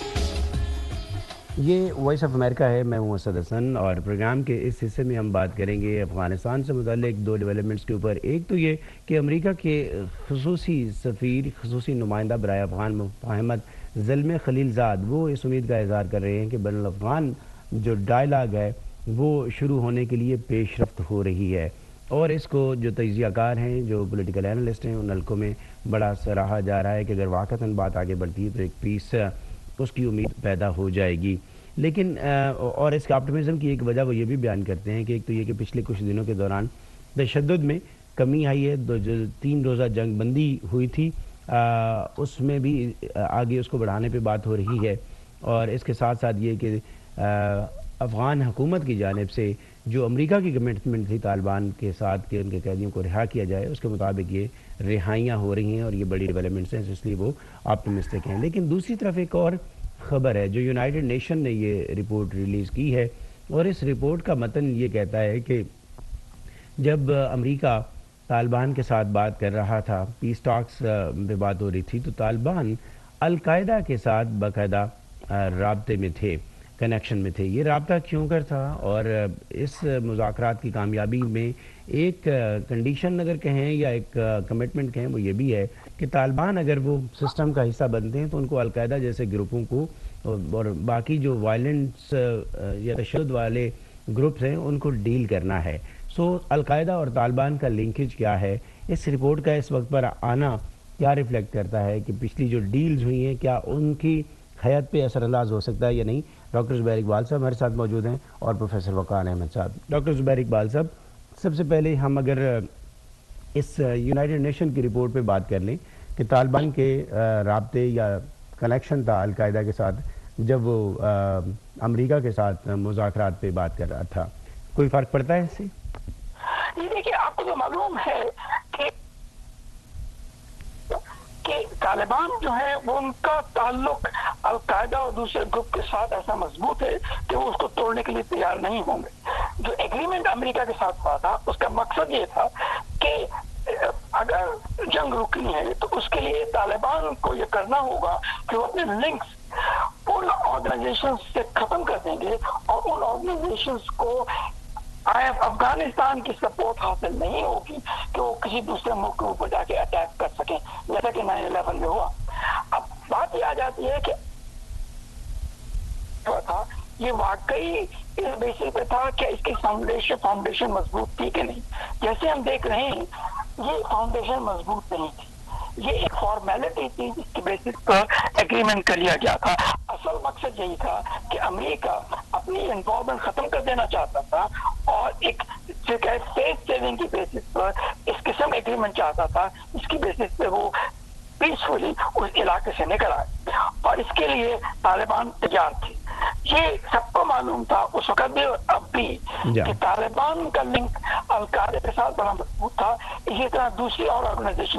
یہ وائس آف امریکہ ہے, میں ہوں اسد حسن, اور پروگرام کے اس حصے میں ہم بات کریں گے افغانستان سے متعلق دو ڈیولپمنٹس کے اوپر. ایک تو یہ کہ امریکہ کے خصوصی سفیر, خصوصی نمائندہ برائے افغان مفاہمت زلمے خلیل زاد, وہ اس امید کا اظہار کر رہے ہیں کہ بین الافغان جو ڈائلاگ ہے وہ شروع ہونے کے لیے پیش رفت ہو رہی ہے, اور اس کو جو تجزیہ کار ہیں, جو پولیٹیکل اینالسٹ ہیں, ان حلقوں میں بڑا سراہا جا رہا ہے کہ اگر واقعتاً بات آگے بڑھتی ہے تو ایک پیس اس کی امید پیدا ہو جائے گی. لیکن اور اس کے آپٹیمزم کی ایک وجہ وہ یہ بھی بیان کرتے ہیں کہ ایک تو یہ کہ پچھلے کچھ دنوں کے دوران تشدد میں کمی آئی ہے, جو تین روزہ جنگ بندی ہوئی تھی اس میں بھی آگے اس کو بڑھانے پہ بات ہو رہی ہے, اور اس کے ساتھ ساتھ یہ کہ افغان حکومت کی جانب سے جو امریکہ کی کمٹمنٹ تھی طالبان کے ساتھ کہ ان کے قیدیوں کو رہا کیا جائے, اس کے مطابق یہ رہائیاں ہو رہی ہیں اور یہ بڑی ڈیولپمنٹس ہیں, اس لیے وہ آپٹیمسٹک ہیں. لیکن دوسری طرف ایک اور خبر ہے جو یونائٹڈ نیشن نے یہ رپورٹ ریلیز کی ہے, اور اس رپورٹ کا متن یہ کہتا ہے کہ جب امریکہ طالبان کے ساتھ بات کر رہا تھا, پیس ٹاکس پہ بات ہو رہی تھی, تو طالبان القاعدہ کے ساتھ باقاعدہ رابطے میں تھے, کنیکشن میں تھے. یہ رابطہ کیوں کر تھا, اور اس مذاکرات کی کامیابی میں ایک کنڈیشن اگر کہیں یا ایک کمٹمنٹ کہیں وہ یہ بھی ہے کہ طالبان اگر وہ سسٹم کا حصہ بنتے ہیں تو ان کو القاعدہ جیسے گروپوں کو اور باقی جو وائلنس یا تشدد والے گروپس ہیں ان کو ڈیل کرنا ہے. سو القاعدہ اور طالبان کا لنکیج کیا ہے, اس رپورٹ کا اس وقت پر آنا کیا ریفلیکٹ کرتا ہے کہ پچھلی جو ڈیلز ہوئی ہیں کیا ان کی حیات پہ اثر انداز ہو سکتا ہے یا نہیں. ڈاکٹر زبیر اقبال صاحب ہمارے ساتھ موجود ہیں اور پروفیسر وقار احمد صاحب. ڈاکٹر زبیر اقبال صاحب, سب سے پہلے ہم اگر اس یونائٹڈ نیشن کی رپورٹ پہ بات کر لیں کہ طالبان کے رابطے یا کنیکشن تھا القاعدہ کے ساتھ جب وہ امریکہ کے ساتھ مذاکرات پہ بات کر رہا تھا, کوئی فرق پڑتا ہے اس سے؟ یہ دیکھیے, آپ کو تو معلوم ہے کہ کہ طالبان جو ہے وہ ان کا تعلق القاعدہ اور دوسرے گروپ کے ساتھ ایسا مضبوط ہے کہ وہ اس کو توڑنے کے لیے تیار نہیں ہوں گے. جو ایگریمنٹ امریکہ کے ساتھ ہوا تھا اس کا مقصد یہ تھا کہ اگر جنگ رکنی ہے تو اس کے لیے طالبان کو یہ کرنا ہوگا کہ وہ اپنے لنکس ان آرگنائزیشن سے ختم کر دیں گے, اور ان آرگنائزیشنس کو افغانستان کی سپورٹ حاصل نہیں ہوگی کہ وہ کسی دوسرے ملک کے اوپر جا کے اٹیک کر سکیں, جیسا کہ نائن الیون میں ہوا. اب بات یہ آ جاتی ہے کہ تھا یہ واقعی اس بیسس پہ تھا کہ اس کی فاؤنڈیشن فاؤنڈیشن مضبوط تھی کہ نہیں. جیسے ہم دیکھ رہے ہیں یہ فاؤنڈیشن مضبوط نہیں تھی, یہ ایک فارمیلٹی تھی جس کی بیسس پر ایگریمنٹ کر لیا گیا تھا. اصل مقصد یہی تھا کہ امریکہ اپنی انوالومنٹ ختم کر دینا چاہتا تھا اور ایک فیس سیونگ کی بیسس پر اس قسم ایگریمنٹ چاہتا تھا جس کی بیسس پہ وہ پیسفلی اس علاقے سے نکل آئے, اور اس کے لیے طالبان تیار تھے. یہ سب کو معلوم تھا اس وقت بھی اور اب بھی کہ طالبان کا لنک القاعدہ کے ساتھ بڑا مضبوط تھا. اسی طرح دوسری اور آرگنائزیشن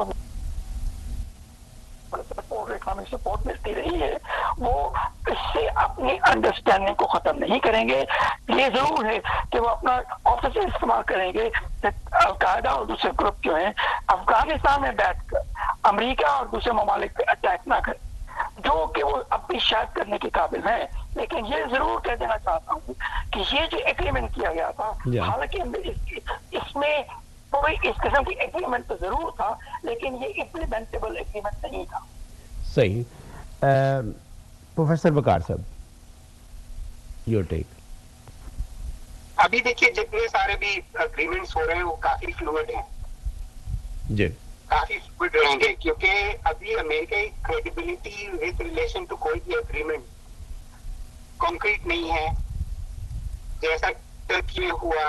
اکنامک سپورٹ ملتی رہی ہے, وہ اس سے اپنی انڈرسٹینڈنگ کو ختم نہیں کریں گے. یہ ضرور ہے کہ وہ اپنا آفس استعمال کریں گے القاعدہ اور دوسرے گروپ جو ہیں افغانستان میں بیٹھ کر امریکہ اور دوسرے ممالک پہ اٹیک نہ کریں, جو کہ وہ اپنی شاید کرنے کے قابل ہیں. لیکن یہ ضرور کہہ دینا چاہتا ہوں کہ یہ جو ایگریمنٹ کیا گیا تھا, حالانکہ اس میں کوئی اس قسم کی ایگریمنٹ تو ضرور تھا لیکن یہ امپلیمنٹیبل ایگریمنٹ نہیں تھا. صحیح. پروفیسر وقار صاحب, یور ٹیک. ابھی دیکھیے جتنے سارے بھی اگریمنٹس ہو رہے ہیں وہ کافی فلوئڈ ہیں جی, کافی فلوئڈ رہیں گے, کیونکہ ابھی امریکہ کی کریڈیبلٹی ود ریلیشن ٹو کوئی بھی اگریمنٹ کانکریٹ نہیں ہے. جیسا ٹرکی میں ہوا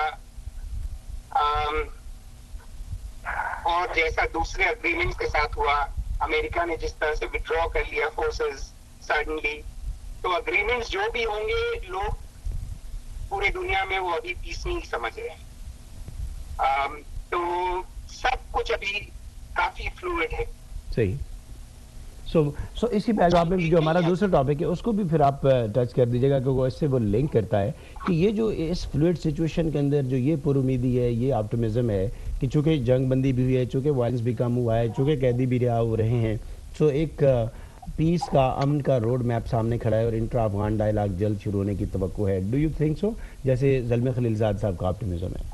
اور جیسا دوسرے اگریمنٹس کے ساتھ ہوا, امریکہ نے جس طرح سے وڈرا کر لیا فورسز سڈنلی, تو اگریمنٹس جو بھی ہوں گے لوگ پورے دنیا میں وہ ابھی پیس نہیں سمجھ رہے ہیں. تو سب کچھ ابھی کافی فلوئڈ ہے. صحیح. سو سو اسی بیک میں جو ہمارا دوسرا ٹاپک ہے اس کو بھی پھر آپ ٹچ کر دیجیے گا کیونکہ اس سے وہ لنک کرتا ہے کہ یہ جو اس فلوئڈ سچویشن کے اندر جو یہ پر امیدی ہے, یہ آپٹیمزم ہے کہ چونکہ جنگ بندی بھی ہوئی ہے, چونکہ وائلنس بھی کم ہوا ہے, چونکہ قیدی بھی رہا ہو رہے ہیں, سو ایک پیس کا, امن کا روڈ میپ سامنے کھڑا ہے اور انٹرا افغان ڈائلاگ جلد شروع ہونے کی توقع ہے. ڈو یو تھنک سو جیسے زلمے خلیل زاد صاحب کا آپٹیمزم ہے؟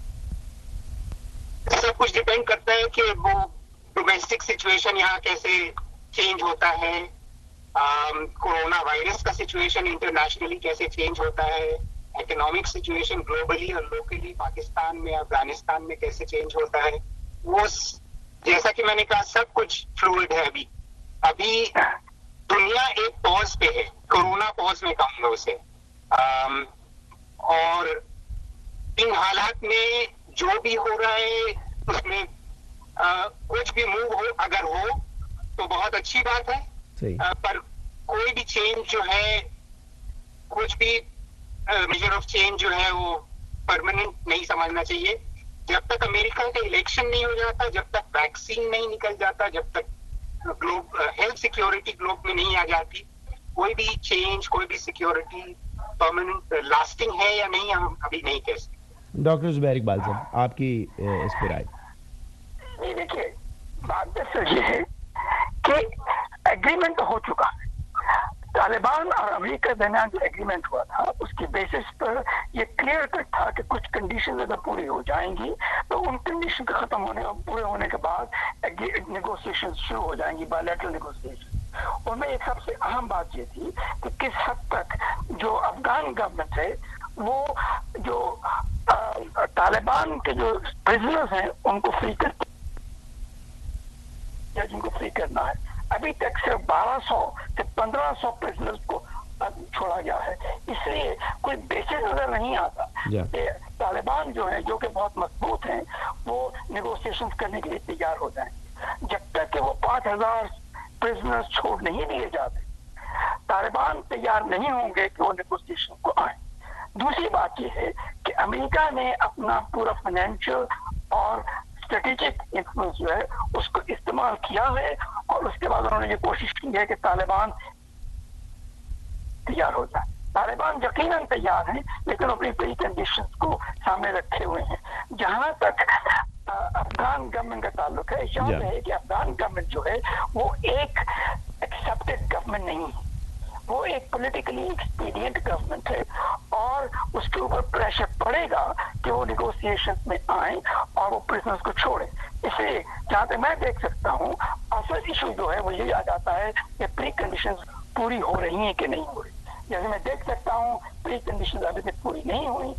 سب کچھ ڈیپینڈ کرتا ہے کہ وہ ڈومیسٹک سچویشن یہاں کیسے چینج ہوتا ہے, کورونا وائرس کا سچویشن انٹرنیشنلی کیسے چینج ہوتا ہے, اکنامک سچویشن گلوبلی اور لوکلی پاکستان میں افغانستان میں کیسے چینج ہوتا ہے. وہ جیسا کہ میں نے کہا سب کچھ فلوئڈ ہے. ابھی ابھی دنیا ایک پوز پہ ہے, کورونا پوز میں کہوں گا اسے, اور ان حالات میں جو بھی ہو رہا ہے اس میں کچھ بھی موو ہو اگر ہو تو بہت اچھی بات ہے, پر کوئی بھی چینج جو ہے, کچھ بھی میجر آف چینج جو ہے وہ پرماننٹ نہیں سمجھنا چاہیے. جب تک امریکہ کا الیکشن نہیں ہو جاتا, جب تک ویکسین نہیں نکل جاتا, جب تک گلوب ہیلتھ سیکیورٹی گلوب میں نہیں آ جاتی, کوئی بھی چینج, کوئی بھی سیکیورٹی پرماننٹ لاسٹنگ ہے یا نہیں ہم ابھی نہیں کہہ سکتے. ڈاکٹر زبیر اقبال صاحب آپ کی اس پہ رائے؟ نہیں دیکھیے, بات دراصل یہ ہے کہ ایگریمنٹ ہو چکا ہے. طالبان اور امریکہ کے درمیان جو ایگریمنٹ ہوا تھا اس کی بیسس پر یہ کلیئر کٹ تھا کہ کچھ کنڈیشن اگر پوری ہو جائیں گی تو ان کنڈیشن کے ختم ہونے پورے ہونے کے بعد نیگوسیشن شروع ہو جائیں گی, بائیلیٹرل نیگوسیشن. اور میں ایک سب سے اہم بات یہ تھی کہ کس حد تک جو افغان گورنمنٹ ہے وہ جو طالبان کے جو پرزنرز ہیں ان کو فری کر جن کو فری کرنا ہے. ابھی تک صرف بارہ سو سے پندرہ سو پرزنرز کو چھوڑا گیا ہے. اس لیے کوئی بیسس نظر نہیں آتا کہ طالبان جو ہیں جو کہ بہت مضبوط ہیں وہ نیگوسیشن کرنے کے لیے تیار ہو جائیں. جب تک کہ وہ پانچ ہزار پرزنرز چھوڑ نہیں دیے جاتے طالبان تیار نہیں ہوں گے کہ وہ نیگوسیشن کو آئیں. دوسری بات یہ ہے کہ امریکہ نے اپنا پورا فائنینشیل اور اسٹریٹجک انفلوئنس جو ہے اس کو استعمال کیا ہے اور اس کے بعد انہوں نے یہ کوشش کی ہے کہ طالبان تیار ہو جائے. طالبان یقیناً تیار ہیں لیکن اپنی پری کنڈیشنز کو سامنے رکھے ہوئے ہیں. جہاں تک افغان گورنمنٹ کا تعلق ہے, یاد ہے کہ افغان گورنمنٹ جو ہے وہ ایک ایکسیپٹڈ گورنمنٹ نہیں ہے, وہ ایک پولیٹیکلی ایکسپیڈینٹ گورنمنٹ ہے اور اس کے اوپر پریشر پڑے گا کہ وہ نیگوسیشن میں آئیں اور وہ پرزنرز کو چھوڑیں. اس لیے جہاں تک میں دیکھ سکتا ہوں اصل ایشو جو ہے وہ یہ آ جاتا ہے کہ پری کنڈیشنز پوری ہو رہی ہیں کہ نہیں ہو رہی. جیسے میں دیکھ سکتا ہوں پری کنڈیشنز ابھی تک پوری نہیں ہوئی,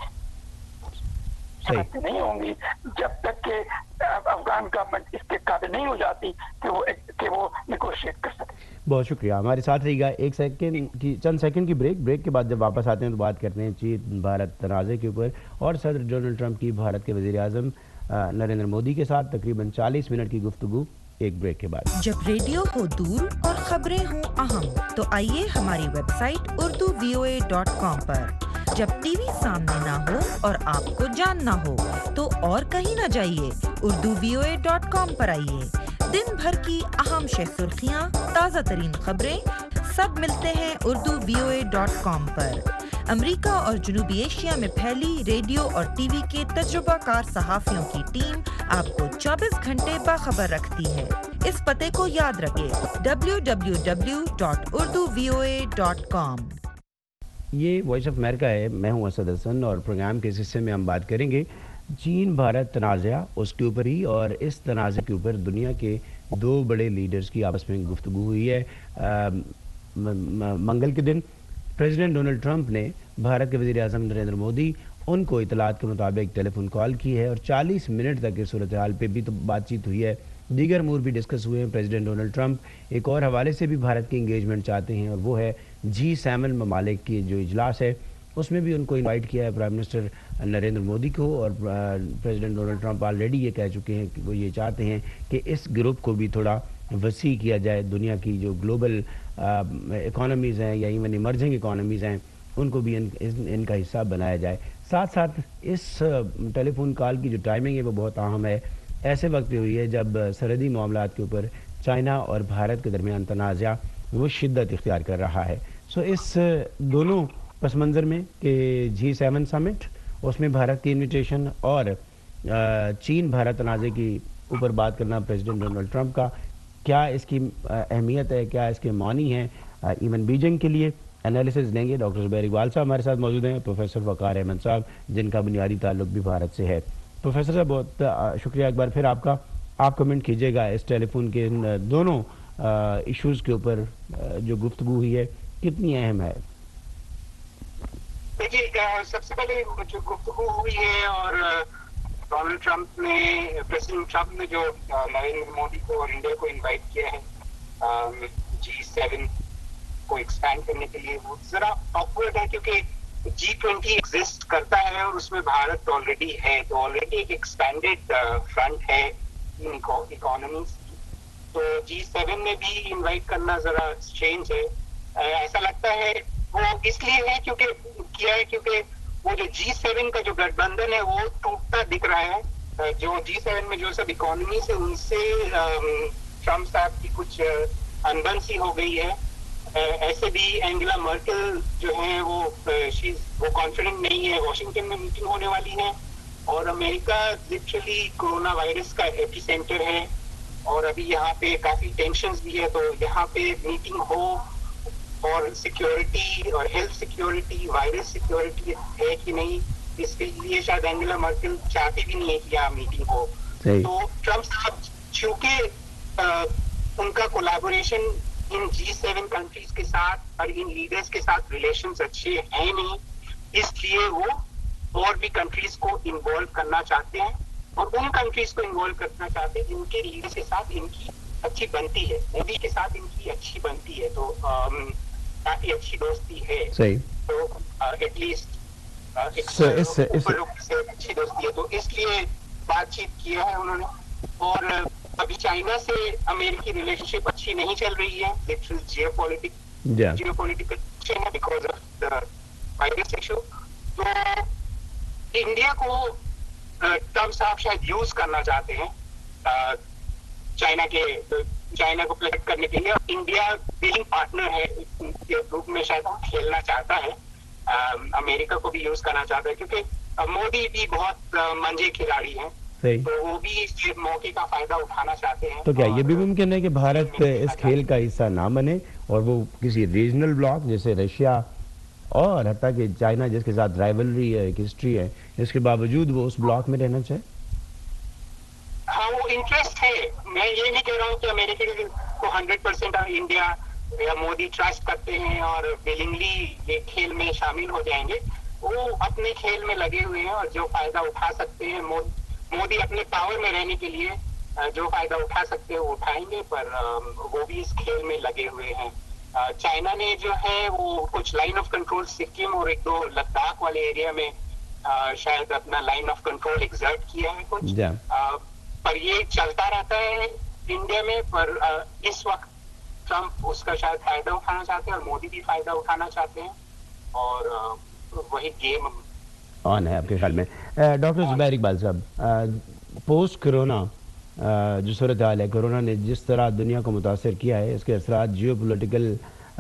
نہیں ہوں گی جب تک کہ افغان گورنمنٹ اس کے قابل نہیں ہو جاتی کہ وہ کہ وہ نیگوشیٹ کر سکے. بہت شکریہ, ہمارے ساتھ رہی گا. ایک سیکنڈ کی چند سیکنڈ کی بریک. بریک کے بعد جب واپس آتے ہیں تو بات کرتے ہیں چین بھارت تنازع کے اوپر اور صدر ڈونلڈ ٹرمپ کی بھارت کے وزیر اعظم نریندر مودی کے ساتھ تقریباً چالیس منٹ کی گفتگو ایک بریک کے بعد. جب ریڈیو ہو دور اور خبریں ہوں اہم تو آئیے ہماری web site Urdu V O A dot com پر. جب ٹی وی سامنے نہ ہو اور آپ کو جاننا ہو تو اور کہیں نہ جائیے, Urdu V O A dot com پر آئیے. دن بھر کی اہم شہ سرخیاں, تازہ ترین خبریں سب ملتے ہیں Urdu V O A dot com پر. امریکہ اور جنوبی ایشیا میں پھیلی ریڈیو اور ٹی وی کے تجربہ کار صحافیوں کی ٹیم آپ کو چوبیس گھنٹے باخبر رکھتی ہے. اس پتے کو یاد رکھیں W W W dot Urdu V O A dot com. یہ وائس آف امریکہ ہے, میں ہوں اسد حسن اور پروگرام کے اس حصے میں ہم بات کریں گے چین بھارت تنازع اس کے اوپر ہی, اور اس تنازع کے اوپر دنیا کے دو بڑے لیڈرز کی آپس میں گفتگو ہوئی ہے. منگل کے دن پریزیڈنٹ ڈونلڈ ٹرمپ نے بھارت کے وزیر اعظم نریندر مودی ان کو اطلاعات کے مطابق ٹیلی فون کال کی ہے اور چالیس منٹ تک اس صورتحال پہ بھی تو بات چیت ہوئی ہے. دیگر امور بھی ڈسکس ہوئے ہیں. پریزیڈنٹ ڈونلڈ ٹرمپ ایک اور حوالے سے بھی بھارت کی انگیجمنٹ چاہتے ہیں اور وہ ہے جی سیون ممالک کی جو اجلاس ہے اس میں بھی ان کو انوائٹ کیا ہے پرائم منسٹر نریندر مودی کو, اور پریزیڈنٹ ڈونلڈ ٹرمپ آلریڈی یہ کہہ چکے ہیں کہ وہ یہ چاہتے ہیں کہ اس گروپ کو بھی تھوڑا وسیع کیا جائے, دنیا کی جو گلوبل اکانومیز ہیں یا ایون ایمرجنگ اکانومیز ہیں ان کو بھی ان, ان کا حصہ بنایا جائے. ساتھ ساتھ اس ٹیلی فون کال کی جو ٹائمنگ ہے وہ بہت اہم ہے, ایسے وقت پہ ہوئی ہے جب سرحدی معاملات کے اوپر چائنا اور بھارت کے درمیان تنازع وہ شدت اختیار کر رہا ہے. سو اس دونوں پس منظر میں کہ جی سیون سمٹ, اس میں بھارت کی انویٹیشن اور چین بھارت تنازع کی اوپر بات کرنا پریزیڈنٹ ڈونلڈ ٹرمپ کا, کیا اس کی اہمیت ہے, کیا اس کے معنی ہیں ایون بیجنگ کے لیے, انالیسز لیں گے. ڈاکٹر زبیر اقبال صاحب ہمارے ساتھ موجود ہیں, پروفیسر وقار احمد صاحب جن کا بنیادی تعلق بھی بھارت سے ہے. پروفیسر صاحب بہت شکریہ ایک بار پھر آپ کا. آپ کمنٹ کیجیے گا اس ٹیلی فون کے ان دونوں ایشوز کے اوپر جو گفتگو ہوئی ہے کتنی اہم ہے. دیکھیے سب سے پہلے جو گفتگو ہوئی ہے اور ڈونلڈ ٹرمپ نے پریزیڈنٹ ٹرمپ نے جو نریندر مودی کو اور انڈیا کو انوائٹ کیا ہے جی سیون کو ایکسپینڈ کرنے کے لیے, وہ ذرا آکورڈ ہے کیونکہ جی ٹوینٹی ایگزسٹ کرتا ہے اور اس میں بھارت آلریڈی ہے, تو آلریڈی ایک ایکسپینڈیڈ فرنٹ ہے ان اکانومیز کی. تو جی سیون میں بھی انوائٹ کرنا ذرا اسٹرینج ہے. ایسا لگتا ہے وہ اس لیے ہے کیونکہ کیا ہے کیونکہ وہ جو جی سیون کا جو گٹھ بندھن ہے وہ ٹوٹتا دکھ رہا ہے. جو جی سیون میں جو سب اکانومیز ہے ان سے ٹرمپ صاحب کی کچھ انبن سی ہو گئی ہے. ایسے بھی اینگلا مرکل جو ہیں وہ وہ کانفیڈنٹ نہیں ہے. واشنگٹن میں میٹنگ ہونے والی ہے اور امریکہ لٹرلی کورونا وائرس کا ایپی سینٹر ہے اور ابھی یہاں پہ کافی ٹینشنز بھی ہے. تو یہاں پہ میٹنگ ہو اور سیکیورٹی اور ہیلتھ سیکیورٹی, وائرس سیکیورٹی ہے کہ نہیں, اس کے لیے شاید اینگلا مرکل چاہتی بھی نہیں ہے کہ یہاں میٹنگ ہو. تو ٹرمپ صاحب چونکہ ان کا collaboration in G seven countries کے ساتھ اور ان لیڈرز کے ساتھ ریلیشنز اچھے ہیں نہیں, اس لیے وہ اور بھی کنٹریز کو انوالو کرنا چاہتے ہیں اور ان کنٹریز کو انوالو کرنا چاہتے ہیں جن کے لیڈرز کے ساتھ ان کی اچھی بنتی ہے. مودی کے ساتھ ان کی اچھی بنتی ہے, تو کافی اچھی دوستی ہے. تو ایٹ لیسٹ اچھی دوستی ہے, تو اس لیے بات چیت کیا ہے انہوں نے. اور ابھی چائنا سے امریکی ریلیشن شپ اچھی نہیں چل رہی ہے, geo politic geo political because of the virus issue. تو انڈیا کو ٹرمپ صاحب شاید یوز کرنا چاہتے ہیں چائنا کے چائنا کو پلیٹ کرنے کے لیے. انڈیا ڈیلنگ پارٹنر ہے گروپ میں, شاید کھیلنا چاہتا ہے, امریکہ کو بھی یوز کرنا چاہتا ہے کیونکہ مودی بھی بہت منجے کھلاڑی ہیں, تو وہ بھی اس موقع کا فائدہ اٹھانا چاہتے ہیں. تو کیا یہ بھی ممکن ہے کہ بھارت اس کھیل کا حصہ نہ بنے اور وہ کسی ریجنل بلاک جیسے رشیا اور حتیٰ کہ چائنا جس کے ساتھ رائیولری ہے, ایک ہسٹری ہے, اس کے باوجود وہ اس بلاک میں رہنا چاہے؟ ہاں وہ انٹرسٹ ہے. میں یہ نہیں کہہ رہا ہوں کہ امریکہ کو ہنڈریڈ پرسینٹ انڈیا یا مودی ٹرسٹ کرتے ہیں اور ولنگلی یہ کھیل میں شامل ہو جائیں گے. وہ اپنے کھیل میں لگے ہوئے ہیں اور جو فائدہ اٹھا سکتے ہیں, مودی اپنے پاور میں رہنے کے لیے جو فائدہ اٹھا سکتے ہیں وہ اٹھائیں گے, پر وہ بھی اس کھیل میں لگے ہوئے ہیں. چائنا نے جو ہے وہ کچھ لائن آف کنٹرول سکم اور ایک دو لداخ والے ایریا میں شاید اپنا لائن آف کنٹرول ایگزرٹ کیا ہے کچھ, پر یہ چلتا رہتا ہے انڈیا میں. پر اس وقت ٹرمپ اس کا شاید فائدہ اٹھانا چاہتے ہیں اور مودی بھی فائدہ اٹھانا چاہتے ہیں, اور وہی گیم آن ہے آپ کے خیال میں. ڈاکٹر زبیر اقبال صاحب, پوسٹ کرونا جو صورتحال ہے, کرونا نے جس طرح دنیا کو متاثر کیا ہے, اس کے اثرات جیو پولیٹیکل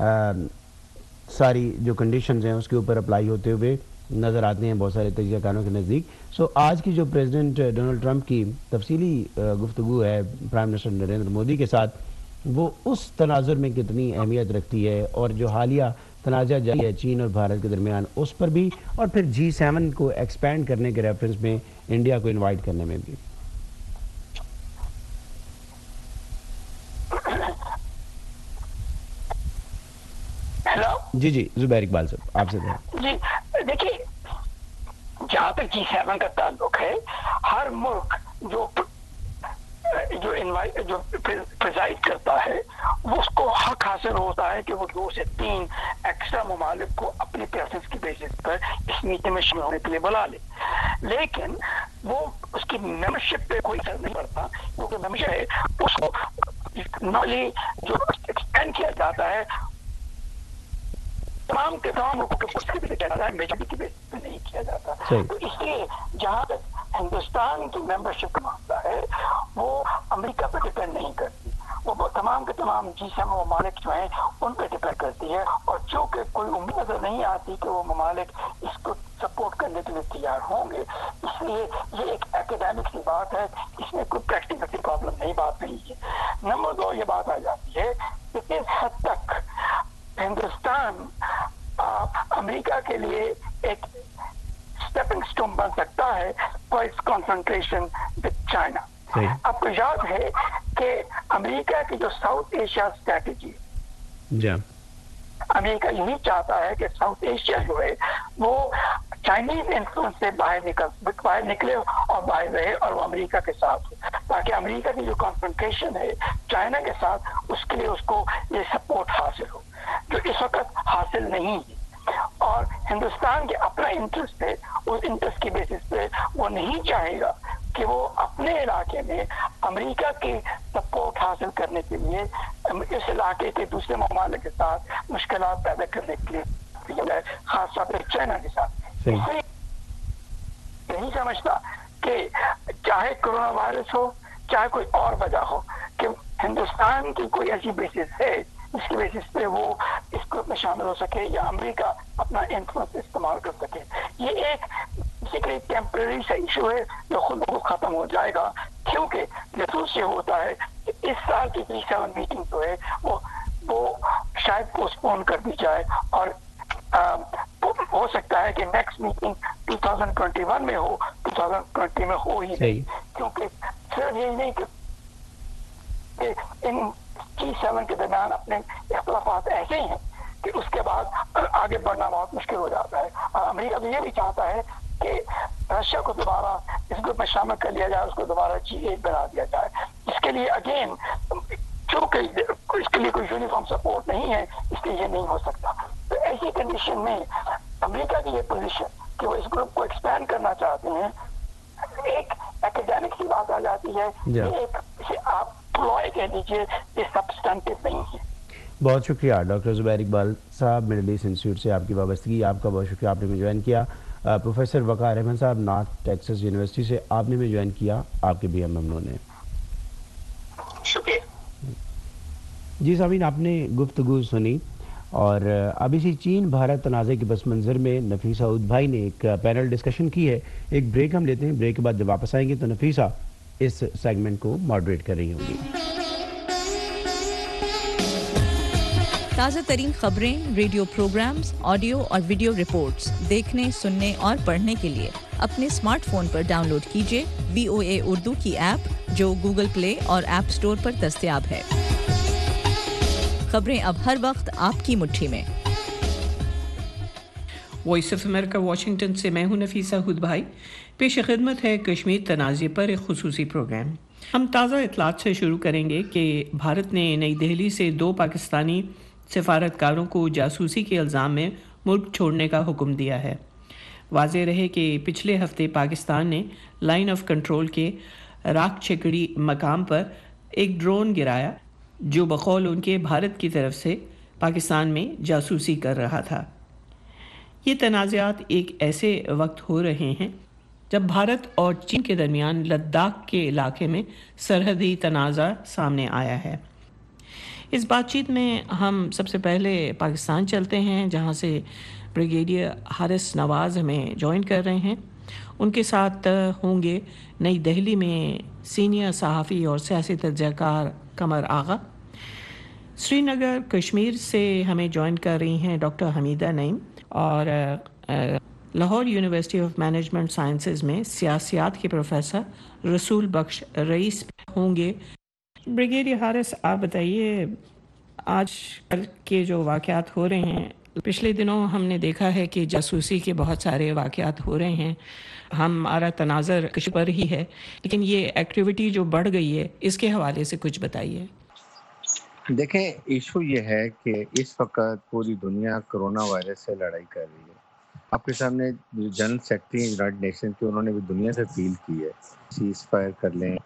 ساری جو کنڈیشنز ہیں اس کے اوپر اپلائی ہوتے ہوئے نظر آتے ہیں بہت سارے تجزیہ کاروں کے نزدیک. سو آج کی جو پریزیڈنٹ ڈونلڈ ٹرمپ کی تفصیلی گفتگو ہے پرائم منسٹر نریندر مودی کے ساتھ, وہ اس تناظر میں کتنی اہمیت رکھتی ہے, اور جو حالیہ تنازع جاری ہے چین اور بھارت کے درمیان اس پر بھی, اور پھر جی سیون کو ایکسپینڈ کرنے کے ریفرنس میں انڈیا کو انوائٹ کرنے میں بھی. ہیلو جی جی زبیر اقبال صاحب آپ سے جی. دیکھیے جہاں تک جی سیون کا تعلق ہے, ہر ملک جو جو جو پریزائڈ کرتا ہے وہ اس کو حق حاصل ہوتا ہے کہ وہ دو سے تین ایکسٹرا ممالک کو اپنی پریفرنس کی بیسس پر اس میٹنگ میں شامل ہونے کے لیے بلا لے, لیکن وہ اس کی ممبرشپ پہ کوئی اثر نہیں پڑتا, کیونکہ ممبرشپ ہے اس کو नॉली जो एक्सपेंड किया जाता है तमाम के तमाम लोगों के पुस्तक भी किया जाता है, मेजोरिटी पे नहीं किया जाता। तो इसलिए जहाँ तक हिंदुस्तान की मेंबरशिप का मामला है वो अमेरिका पर डिपेंड नहीं करती, वो तमाम के तमाम जी सेवन ममालिक जो हैं उन पर डिपेंड करती है। और चूँकि कोई उम्मीद नजर नहीं आती कि वो ममालिक इसको सपोर्ट करने के लिए तैयार होंगे, इसलिए ये एक एकेडमिक सी बात है, इसमें कोई प्रैक्टिकल की प्रॉब्लम नहीं बात नहीं है। नंबर दो ये बात आ जाती है कि किस हद तक हिंदुस्तान अमेरिका के लिए एक स्टेपिंग स्टोन बन सकता है for its confrontation with China. आपको याद है कि अमेरिका की जो साउथ एशिया स्ट्रैटेजी, अमेरिका यही चाहता है कि साउथ एशिया जो है वो चाइनीज इन्फ्लुएंस से बाहर निकल बाहर निकले और बाहर रहे और वो अमेरिका के साथ हो, ताकि अमेरिका की जो कॉन्फ्रंटेशन है चाइना के साथ उसके लिए उसको ये सपोर्ट हासिल हो, जो इस वक्त हासिल नहीं है। और हिंदुस्तान के अपना इंटरेस्ट है, उस इंटरेस्ट की बेसिस पे वो नहीं चाहेगा कि वो अपने इलाके में अमेरिका की सपोर्ट हासिल करने के लिए इस इलाके के दूसरे ममालिक के साथ मुश्किलात पैदा करने के लिए, खास तौर पर चाइना के साथ। इसलिए नहीं समझता कि चाहे कोरोना वायरस हो चाहे कोई और वजह हो कि हिंदुस्तान की कोई ऐसी बेसिस है इसकी बेसिस पे वो इस ग्रुप में शामिल हो सके या अमेरिका अपना इन्फ्लुएंस इस्तेमाल कर सके। ये एक बेसिकली टेम्परेरी सा इशू है जो खुद को खत्म हो जाएगा, क्योंकि महसूस ये होता है कि इस साल की जी सेवन मीटिंग जो है वो वो शायद पोस्टपोन कर दी जाए और आ, हो सकता है कि next meeting two thousand twenty one में हो, टू थाउजेंड ट्वेंटी में हो ही नहीं, क्योंकि सिर्फ यही नहीं कि इन जी सेवन के दरमियान अपने इख्तलाफात ऐसे ही हैं कि उसके बाद आगे बढ़ना बहुत मुश्किल हो जाता है। और अमेरिका तो ये भी चाहता है कि रशिया को दोबारा इस ग्रुप में शामिल कर लिया जाए, उसको दोबारा जी एट बना दिया जाए। इसके लिए अगेन चूंकि इसके लिए कोई यूनिफॉर्म सपोर्ट नहीं है, इसलिए ये नहीं हो सकता। तो ऐसी कंडीशन में अमेरिका की ये पोजीशन कि वो इस ग्रुप को एक्सपैंड करना चाहते हैं, एक एकेडमिक सी बात आ जाती है, एक इसे आप प्लॉय कह लीजिए, ये सब्सटेंटिव नहीं है। बहुत शुक्रिया डॉक्टर ज़ुबैर इकबाल साहब, मिडल ईस्ट इंस्टीट्यूट से आपकी वाबस्तगी, आपका बहुत शुक्रिया, आपने में ज्वाइन किया। प्रोफेसर वक़ार रहमान साहब, नॉर्थ टेक्सास यूनिवर्सिटी से, आपने में ज्वाइन किया, आपके भी हम ममनून हैं। शुक्रिया जी सामीन, आपने गुफ्तगू सुनी और अब इसी चीन भारत तनाज़े के पस मंज़र में नफीसा उद भाई ने एक पैनल डिस्कशन की है। एक ब्रेक हम लेते हैं, ब्रेक के बाद जब वापस आएंगे तो नफीसा इस सेगमेंट को मॉडरेट कर रही होंगी। ताज़ा तरीन खबरें, रेडियो प्रोग्राम्स, ऑडियो और वीडियो रिपोर्ट्स देखने, सुनने और पढ़ने के लिए अपने स्मार्टफोन पर डाउनलोड कीजिए वी ओ ए उर्दू की ऐप, जो गूगल प्ले और ऐप स्टोर पर दस्तयाब है। खबरें अब हर वक्त आपकी मुट्ठी में। वॉइस ऑफ अमेरिका वाशिंगटन से मैं हूं नफीसा हुद भाई। पेश खिदमत है कश्मीर तनाज़े पर एक खुसूसी प्रोग्राम। हम ताज़ा इतलात से शुरू करेंगे कि भारत ने नई दिल्ली से दो पाकिस्तानी सफारतकारों को जासूसी के इल्ज़ाम में मुल्क छोड़ने का हुक्म दिया है। वाज़ेह रहे कि पिछले हफ्ते पाकिस्तान ने लाइन ऑफ कंट्रोल के राख छिकड़ी मकाम पर एक ड्रोन गिराया जो बकौल उनके भारत की तरफ से पाकिस्तान में जासूसी कर रहा था। ये तनाज़ात एक ऐसे वक्त हो रहे हैं जब भारत और चीन के दरमियान लद्दाख के इलाके में सरहदी तनाज़ा सामने आया है। इस बातचीत में हम सबसे पहले पाकिस्तान चलते हैं, जहां से ब्रिगेडियर हारिस नवाज़ हमें ज्वाइन कर रहे हैं। उनके साथ होंगे नई दिल्ली में सीनियर सहाफ़ी और सियासी तजज़ियाकार कमर आगा। श्रीनगर कश्मीर से हमें ज्वाइन कर रही हैं डॉक्टर हमीदा नईम, और Lahore university of management sciences में सियासियात के प्रोफेसर रसूल बख्श रईस होंगे। ब्रिगेडियर हारिस, आप बताइए, आज कल के जो वाक़यात हो रहे हैं, पिछले दिनों हमने देखा है कि जासूसी के बहुत सारे वाक़यात हो रहे हैं। हमारा तनाज़र कश्मीर पर ही है, लेकिन ये एक्टिविटी जो बढ़ गई है, इसके हवाले से कुछ बताइए। देखें, इशू ये है कि इस वक्त पूरी दुनिया कोरोना वायरस से लड़ाई कर रही है। आपके सामने जनरल सेक्रेटरी यूनाइटेड नेशन की, उन्होंने भी दुनिया से अपील की है सीज फायर कर लें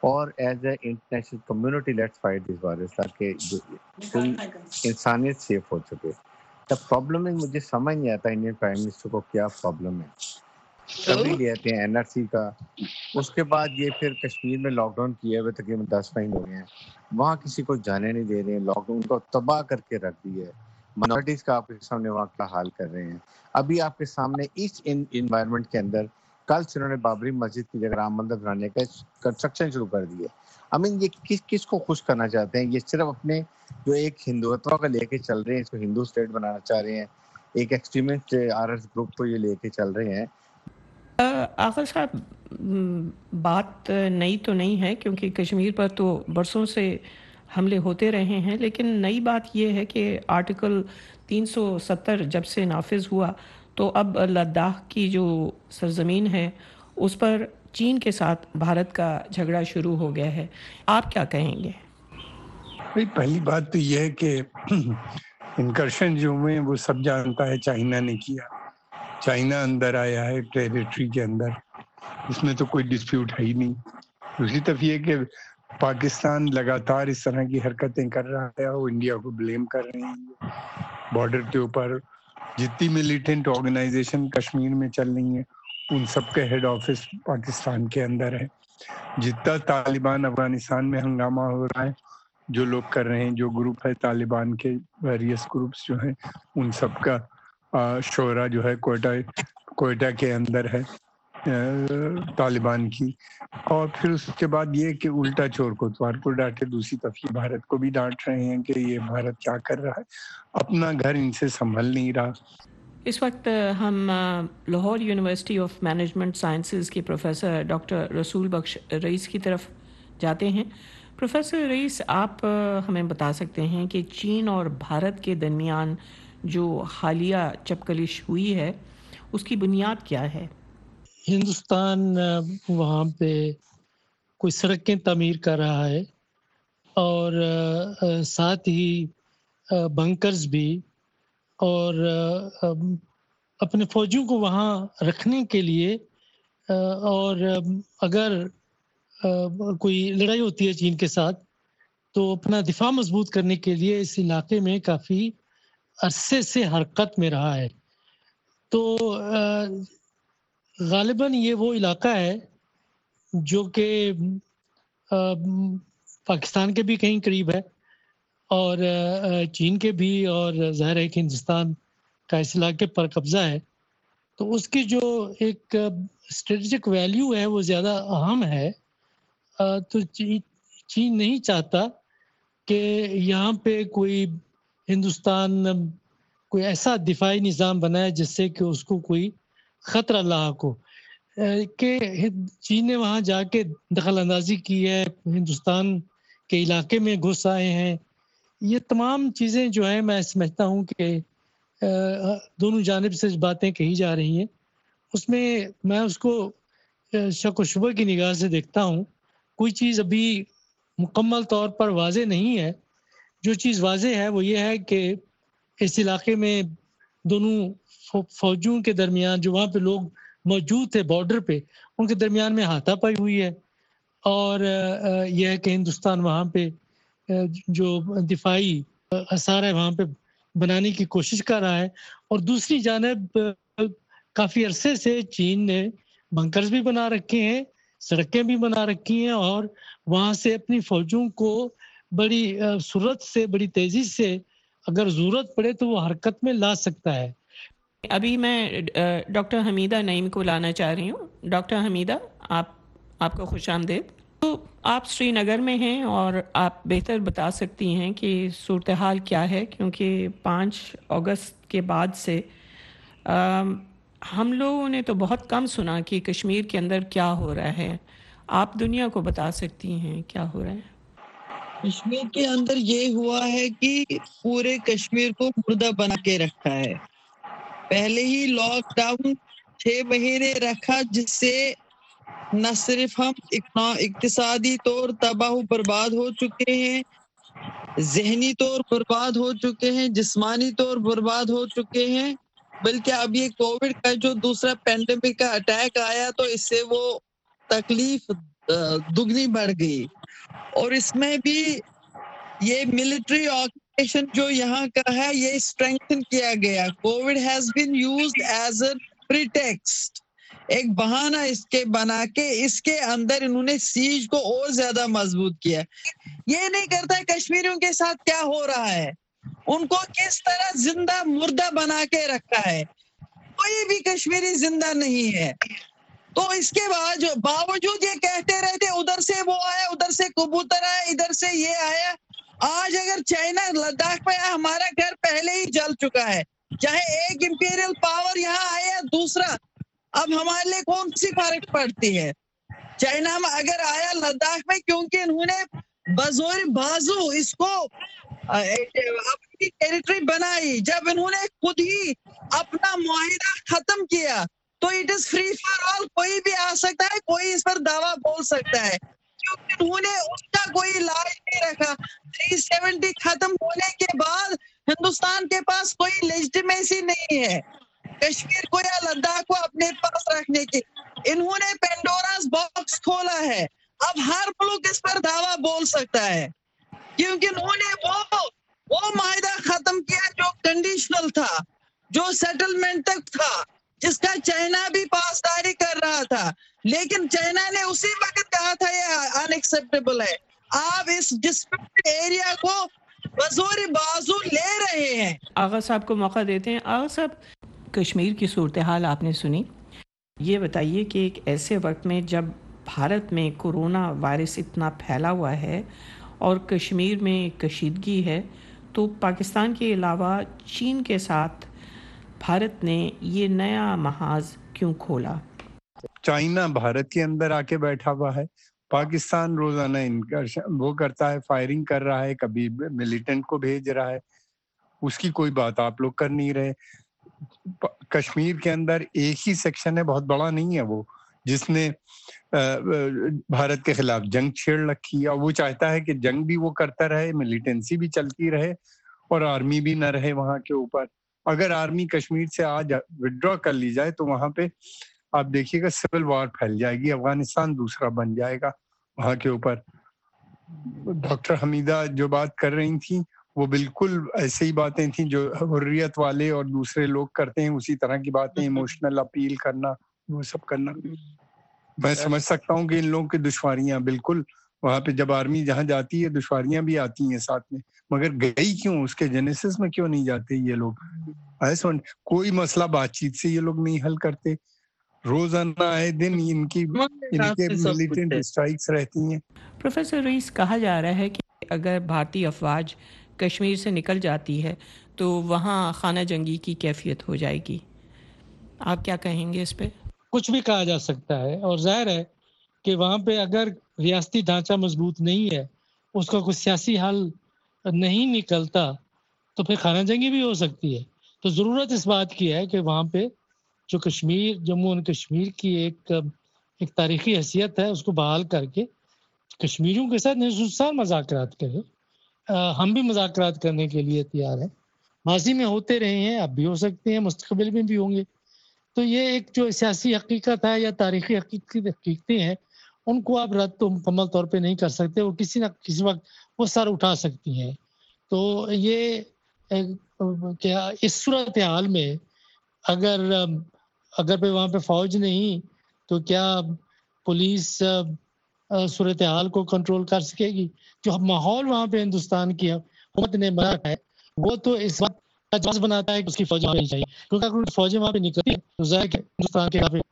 اور as a international community let's fight this virus تاکہ پوری انسانیت سیف ہو سکے. دا پرابلم ہے مجھے سمجھ نہیں آتا انڈین پرائم منسٹر کو کیا پرابلم ہے. کبھی لے آتے ہیں این آر سی کا, اس کے بعد یہ پھر کشمیر میں لاک ڈاؤن کیا ہوئے تقریباً دس مہینے ہو گئے ہیں, وہاں کسی کو جانے نہیں دے رہے ہیں, لاک ڈاؤن کو تباہ کر کے رکھ دی ہے. مائنورٹیز کا آپ کے سامنے وہاں کا حال کر رہے ہیں. ابھی آپ کے سامنے اس انوائرمنٹ کے اندر کل سے انہوں نے بابری مسجد کی جگہ رام مندر بنانے کا کنسٹرکشن شروع کر دی ہے. آئی مین یہ کس کس کو خوش کرنا چاہتے ہیں؟ یہ صرف اپنے جو ایک ہندوتوا کا لے کے چل رہے ہیں, اس کو ہندو اسٹیٹ بنانا چاہ رہے ہیں, ایک ایکسٹریمسٹ آر ایس گروپ کو یہ لے کے چل رہے ہیں. آغا صاحب, بات نئی تو نہیں ہے کیونکہ کشمیر پر تو برسوں سے حملے ہوتے رہے ہیں, لیکن نئی بات یہ ہے کہ آرٹیکل تین سو ستر جب سے نافذ ہوا تو اب لداخ کی جو سرزمین ہے اس پر چین کے ساتھ بھارت کا جھگڑا شروع ہو گیا ہے. آپ کیا کہیں گے؟ پہلی بات تو یہ ہے کہ انکرشن جو ہوئے وہ سب جانتا ہے چائنا نے کیا. چائنا اندر آیا ہے ٹیریٹری کے اندر, اس میں تو کوئی ڈسپیوٹ ہے ہی نہیں. دوسری طرف یہ کہ پاکستان لگاتار اس طرح کی حرکتیں کر رہا ہے, وہ انڈیا کو بلیم کر رہے ہیں. بارڈر کے اوپر جتنی ملیٹنٹ آرگنائزیشن کشمیر میں چل رہی ہیں ان سب کا ہیڈ آفس پاکستان کے اندر ہے. جتنا طالبان افغانستان میں ہنگامہ ہو رہا ہے, جو لوگ کر رہے ہیں, جو گروپ ہے طالبان کے ویریس گروپس جو ہیں, ان سب کا شورا جو ہے کوئٹہ کوئٹہ کے اندر ہے طالبان کی. اور پھر اس کے بعد یہ کہ الٹا چور کوتوار کو ڈانٹے, دوسری طرف یہ بھارت کو بھی ڈانٹ رہے ہیں کہ یہ بھارت کیا کر رہا ہے, اپنا گھر ان سے سنبھل نہیں رہا. اس وقت ہم Lahore university of management sciences کے پروفیسر ڈاکٹر رسول بخش رئیس کی طرف جاتے ہیں. پروفیسر رئیس, آپ ہمیں بتا سکتے ہیں کہ چین اور بھارت کے درمیان جو حالیہ چپکلش ہوئی ہے اس کی بنیاد کیا ہے؟ ہندوستان وہاں پہ کوئی سڑکیں تعمیر کر رہا ہے اور ساتھ ہی بنکرز بھی, اور اپنے فوجیوں کو وہاں رکھنے کے لیے, اور اگر کوئی لڑائی ہوتی ہے چین کے ساتھ تو اپنا دفاع مضبوط کرنے کے لیے اس علاقے میں کافی عرصے سے حرکت میں رہا ہے. تو غالباً یہ وہ علاقہ ہے جو کہ پاکستان کے بھی کہیں قریب ہے اور چین کے بھی, اور ظاہر ہے کہ ہندوستان کا اس علاقے پر قبضہ ہے. تو اس کی جو ایک اسٹریٹجک ویلیو ہے وہ زیادہ اہم ہے. تو چین نہیں چاہتا کہ یہاں پہ کوئی ہندوستان کوئی ایسا دفاعی نظام بنائے جس سے کہ اس کو کوئی خطرہ لاحق ہو. کہ چین نے وہاں جا کے دخل اندازی کی ہے, ہندوستان کے علاقے میں گھس آئے ہیں. یہ تمام چیزیں جو ہیں میں سمجھتا ہوں کہ دونوں جانب سے باتیں کہی جا رہی ہیں, اس میں میں اس کو شک و شبہ کی نگاہ سے دیکھتا ہوں. کوئی چیز ابھی مکمل طور پر واضح نہیں ہے. جو چیز واضح ہے وہ یہ ہے کہ اس علاقے میں دونوں فوجوں کے درمیان, جو وہاں پہ لوگ موجود تھے بارڈر پہ, ان کے درمیان میں ہاتھا پائی ہوئی ہے. اور یہ ہے کہ ہندوستان وہاں پہ جو دفاعی اثار ہے وہاں پہ بنانے کی کوشش کر رہا ہے. اور دوسری جانب کافی عرصے سے چین نے بنکرز بھی بنا رکھے ہیں, سڑکیں بھی بنا رکھی ہیں, اور وہاں سے اپنی فوجوں کو بڑی سرعت سے, بڑی تیزی سے اگر ضرورت پڑے تو وہ حرکت میں لا سکتا ہے. ابھی میں ڈاکٹر حمیدہ نعیم کو لانا چاہ رہی ہوں. ڈاکٹر حمیدہ, آپ آپ کو خوش آمدید. تو آپ سری نگر میں ہیں اور آپ بہتر بتا سکتی ہیں کہ صورتحال کیا ہے, کیونکہ پانچ اگست کے بعد سے ہم لوگوں نے تو بہت کم سنا کہ کشمیر کے اندر کیا ہو رہا ہے. آپ دنیا کو بتا سکتی ہیں کیا ہو رہا ہے؟ کشمیر کے اندر یہ ہوا ہے کہ پورے کشمیر کو مردہ بنا کے رکھا ہے. پہلے ہی لاک ڈاؤن چھ مہینے رکھا, جس سے نہ صرف ہم اقتصادی طور تباہ و برباد ہو چکے ہیں, ذہنی طور برباد ہو چکے ہیں, جسمانی طور برباد ہو چکے ہیں, بلکہ اب یہ کووڈ کا جو دوسرا پینڈیمک کا اٹیک آیا تو اس سے وہ تکلیف दुगनी बढ़ गई। और इसमें भी ये मिलिट्री ऑक्यूपेशन जो यहाँ का है ये स्ट्रेंथन किया गया। COVID has been used as a pretext, एक बहाना इसके बना के इसके अंदर इन्होंने सीज को और ज्यादा मजबूत किया। ये नहीं करता कश्मीरियों के साथ क्या हो रहा है, उनको किस तरह जिंदा मुर्दा बना के रखा है। कोई भी कश्मीरी जिंदा नहीं है। तो इसके बाद बावजूद ये कहते रहते उधर से वो आया, उधर से कबूतर आया, इधर से ये आया। आज अगर चाइना लद्दाख में आया, हमारा घर पहले ही जल चुका है। चाहे एक इंपीरियल पावर यहाँ आया, दूसरा, अब हमारे लिए कौन सी फर्क पड़ती है। चाइना में अगर आया लद्दाख में, क्योंकि इन्होंने बजोर बाजू इसको अपनी टेरिटरी बनाई। जब इन्होंने खुद ही अपना मुआहिदा खत्म किया तो it is free for all, कोई भी आ सकता है, कोई इस पर दावा बोल सकता है, क्योंकि उन्होंने उसका कोई इलाज नहीं रखा। तीन सौ सत्तर खत्म होने के बाद हिंदुस्तान के पास कोई लेजिटिमेसी नहीं है कश्मीर को या लद्दाख को अपने पास रखने की। इन्होंने पेंडोरास बॉक्स खोला है। अब हर मुल्क इस पर दावा बोल सकता है, क्योंकि उन्होंने वो वो माहिदा खत्म किया जो कंडीशनल था, जो सेटलमेंट तक था, जिसका चाइना भी पासदारी कर रहा था। लेकिन चाइना ने उसी वक्त कहा था ये अनएक्सेप्टेबल है। आप इस डिस्प्यूटेड एरिया को बजोर बाजू ले रहे हैं। आगा साहब को मौका देते हैं। आगा साहब, कश्मीर की सूरत हाल आपने सुनी, ये बताइए कि एक ऐसे वक्त में जब भारत में कोरोना वायरस इतना फैला हुआ है और कश्मीर में कशीदगी है, तो पाकिस्तान के अलावा चीन के साथ भारत ने ये नया महाज क्यों खोला? चाइना भारत के अंदर आके बैठा हुआ है। पाकिस्तान रोजाना इनकर्शन वो करता है, फायरिंग कर रहा है, कभी मिलिटेंट को भेज रहा है। उसकी कोई बात आप लोग कर नहीं रहे। कश्मीर के अंदर एक ही सेक्शन है, बहुत बड़ा नहीं है वो, जिसने भारत के खिलाफ जंग छेड़ रखी, और वो चाहता है कि जंग भी वो करता रहे, मिलिटेंसी भी चलती रहे और आर्मी भी न रहे वहां के ऊपर। अगर आर्मी कश्मीर से आज विड्रॉ कर ली जाए तो वहां पे आप देखिएगा सिविल वॉर फैल जाएगी, अफगानिस्तान दूसरा बन जाएगा वहां के ऊपर। डॉक्टर हमीदा जो बात कर रही थी वो बिल्कुल ऐसे ही बातें थी जो हुर्रियत वाले और दूसरे लोग करते हैं, उसी तरह की बातें, इमोशनल अपील करना, वो सब करना। मैं समझ सकता हूँ कि इन लोगों की दुश्वारियां, बिल्कुल वहां पे जब आर्मी जहाँ जाती है दुश्वारियां भी आती हैं साथ में, मगर गई क्यों, उसके जेनेसिस में क्यों नहीं जाते ये लोग? ऐसा कोई मसला बातचीत से ये लोग नहीं हल करते। रोजाना आए दिन इनकी इनके मिलिटेंट स्ट्राइक्स रहती हैं। प्रोफेसर रईस, कहा जा रहा है कि अगर भारतीय अफवाज कश्मीर से निकल जाती है तो वहाँ खाना जंगी की कैफियत हो जाएगी। आप क्या कहेंगे इस पे? कुछ भी कहा जा सकता है, और जाहिर है कि वहाँ पे अगर रियासती ढांचा मजबूत नहीं है, उसका कुछ सियासी हल नहीं निकलता, तो फिर खाना जंगी भी हो सकती है। तो ज़रूरत इस बात की है कि वहाँ पे जो कश्मीर, जम्मू और कश्मीर की एक एक तारीखी हैसियत है, उसको बहाल करके कश्मीरियों के साथ निरंकुश मज़ाकरात करें। हम भी मज़ाकरात करने के लिए तैयार हैं। माजी में होते रहे हैं, अब भी हो सकते हैं, मुस्तकबिल में भी होंगे। तो ये एक जो सियासी हकीकत है या तारीखी हकीकतें हैं, उनको आप रद्द तो मुकम्मल तौर पे नहीं कर सकते, वो किसी न किसी वक्त वो सर उठा सकती हैं। तो ये क्या इस सूरत हाल में अगर अगर पे वहाँ पे फौज नहीं तो क्या पुलिस सूरत हाल को कंट्रोल कर सकेगी? जो माहौल वहाँ पे हिंदुस्तान की हुकूमत ने बनाया है वो तो इस बात का जवाब बनाता है कि उसकी फौज वहाँ चाहिए, क्योंकि अगर फौजें वहाँ पे निकलती है तो ज़ाहिर है हिंदुस्तान के काफी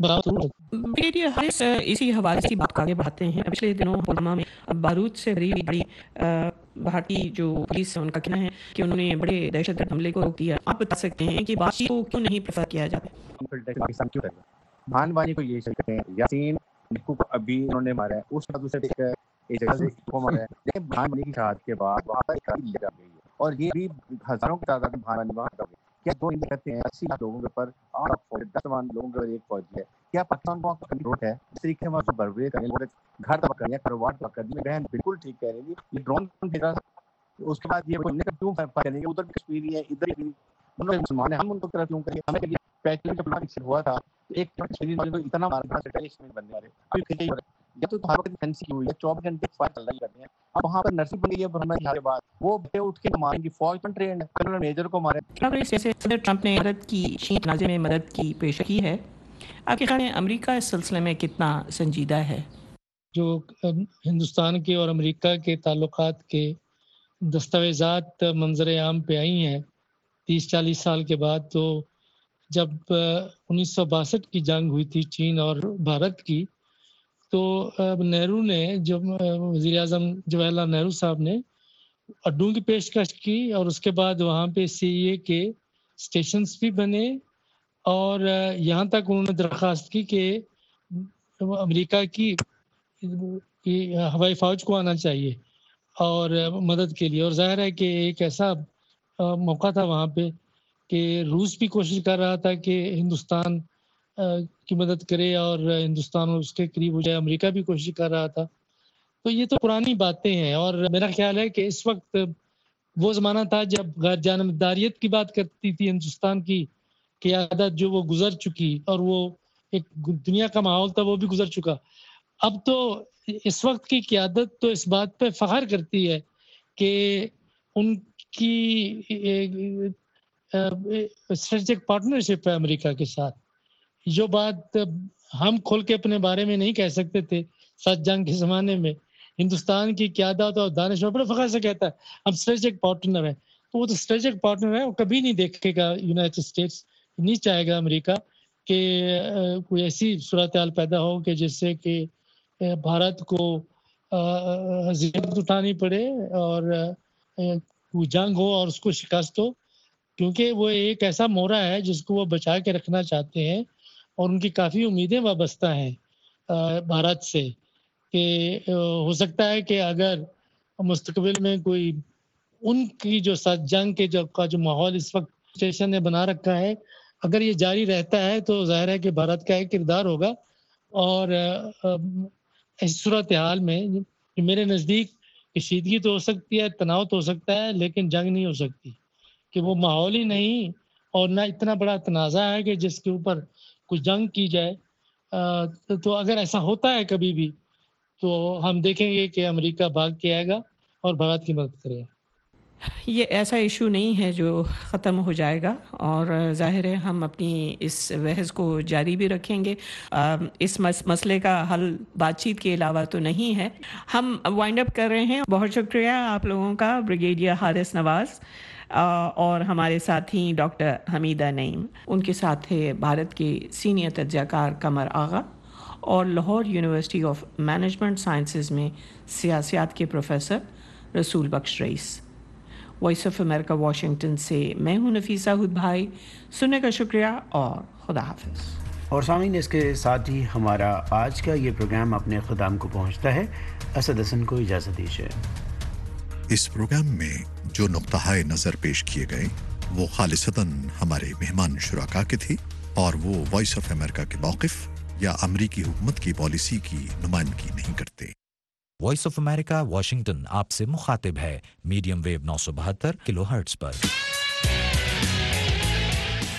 बराबर। इसी हवाले से बात आगे बढ़ाते हैं। पिछले दिनों पुलवामा में बारूद से भरी बड़ी भारतीय जो पुलिस है उनका कहना है कि उन्होंने बड़े दहशतगर्द हमले को रोक दिया। आप बता सकते हैं कि बातचीत को क्यों नहीं प्रेफर किया जाता? भानवानी को ये कहते हैं, यासीन को अभी उन्होंने मारा है, उस बाद दूसरे एक जगह से को मारा है, लेकिन भानवानी की शहादत के बाद वहाँ पर एक ले जा गई है, और ये भी हजारों की तादाद में भानवानी वहाँ कर गई। क्या दो इंडिया कहते हैं अस्सी लाख लोगों के ऊपर आठ फौज, दस मान लोगों के ऊपर एक फौजी है? क्या पाकिस्तान को कंट्रोल है? इस तरीके से बर्बरे करने, घर तबाह करने, कारोबार तबाह करने, बहन बिल्कुल ठीक कह रही थी। ये ड्रोन भेजा, उसके बाद ये क्यों करेंगे? उधर भी कश्मीरी है, इधर भी मुसलमान है, हम उनको तरफ क्यों करेंगे? हमें पहले जब हुआ था एक कश्मीरी वाले को इतना मारा था, बंदे मारे, अभी یا تو ہر وقت فینسی ہوئی ہے چوبیس گھنٹے فائر چل رہی کرتے ہیں. اب وہاں پر نرسی بن گئی ہے برہمن کے بعد وہ بیٹے اٹھ کے ماریں گی فوج پر ٹرینڈ کرنل میجر کو مارے. جیسے صدر ٹرمپ نے بھارت کی شین تنازع میں مدد کی پیش کی ہے, آپ کے خیال میں امریکہ اس سلسلے میں کتنا سنجیدہ ہے؟ جو ہندوستان کے اور امریکہ کے تعلقات کے دستاویزات منظر عام پہ آئی ہیں تیس چالیس سال کے بعد, تو جب انیس سو باسٹھ کی جنگ ہوئی تھی چین اور بھارت کی, تو نہرو نے جو وزیر اعظم جواہر لال نہرو صاحب نے اڈوں کی پیشکش کی اور اس کے بعد وہاں پہ سی اے کے اسٹیشنز بھی بنے اور یہاں تک انہوں نے درخواست کی کہ امریکہ کی ہوائی فوج کو آنا چاہیے اور مدد کے لیے. اور ظاہر ہے کہ ایک ایسا موقع تھا وہاں پہ کہ روس بھی کوشش کر رہا تھا کہ ہندوستان کی مدد کرے اور ہندوستان اس کے قریب ہو جائے, امریکہ بھی کوشش کر رہا تھا. تو یہ تو پرانی باتیں ہیں اور میرا خیال ہے کہ اس وقت وہ زمانہ تھا جب غیر جانبداریت کی بات کرتی تھی ہندوستان کی قیادت, جو وہ گزر چکی اور وہ ایک دنیا کا ماحول تھا وہ بھی گزر چکا. اب تو اس وقت کی قیادت تو اس بات پہ فخر کرتی ہے کہ ان کی اسٹریٹجک پارٹنرشپ ہے امریکہ کے ساتھ. جو بات ہم کھول کے اپنے بارے میں نہیں کہہ سکتے تھے سات جنگ کے زمانے میں, ہندوستان کی قیادت اور دانشور بڑے فخر سے کہتا ہے ہم اسٹریٹجک پارٹنر ہیں. تو وہ تو اسٹریٹجک پارٹنر ہے, وہ کبھی نہیں دیکھے گا یونائٹڈ اسٹیٹس, نہیں چاہے گا امریکہ کہ کوئی ایسی صورتحال پیدا ہو کہ جس سے کہ بھارت کو ہزیمت اٹھانی پڑے اور کوئی جنگ ہو اور اس کو شکست ہو, کیونکہ وہ ایک ایسا مورا ہے جس کو وہ بچا کے رکھنا چاہتے ہیں اور ان کی کافی امیدیں وابستہ ہیں بھارت سے کہ ہو سکتا ہے کہ اگر مستقبل میں کوئی ان کی جو جنگ کے جو کا جو ماحول اس وقت اسٹیشن نے بنا رکھا ہے اگر یہ جاری رہتا ہے تو ظاہر ہے کہ بھارت کا ایک کردار ہوگا. اور اس صورتحال میں میرے نزدیک کشیدگی تو ہو سکتی ہے, تناؤ تو ہو سکتا ہے, لیکن جنگ نہیں ہو سکتی کہ وہ ماحول ہی نہیں اور نہ اتنا بڑا تنازع ہے کہ جس کے اوپر کچھ جنگ کی جائے. تو اگر ایسا ہوتا ہے کبھی بھی تو ہم دیکھیں گے کہ امریکہ بھاگ کے آئے گا اور بھارت کی مدد کرے گا. یہ ایسا ایشو نہیں ہے جو ختم ہو جائے گا اور ظاہر ہے ہم اپنی اس بحث کو جاری بھی رکھیں گے. اس مسئلے کا حل بات چیت کے علاوہ تو نہیں ہے. ہم وائنڈ اپ کر رہے ہیں. بہت شکریہ آپ لوگوں کا, بریگیڈیئر حارث نواز اور ہمارے ساتھی ڈاکٹر حمیدہ نعیم, ان کے ساتھ تھے بھارت کے سینئر تجزیہ کار قمر آغا اور Lahore university of management sciences میں سیاسیات کے professor Rasool Bakhsh Raees. Voice of America Washington سے میں ہوں نفیسہ ہد بھائی. سننے کا شکریہ اور خدا حافظ. اور سامعین, اس کے ساتھ ہی ہمارا آج کا یہ پروگرام اپنے اختتام کو پہنچتا ہے. اسد حسن کو اجازت دیجیے. اس پروگرام میں جو نقطہ نظر پیش کیے گئے وہ خالصتاً ہمارے مہمان شرکا کے تھے اور وہ وائس آف امریکہ کے موقف یا امریکی حکومت کی پالیسی کی نمائندگی نہیں کرتے. وائس آف امریکہ واشنگٹن آپ سے مخاطب ہے میڈیم ویو نو سو بہتر کلو ہرٹز پر.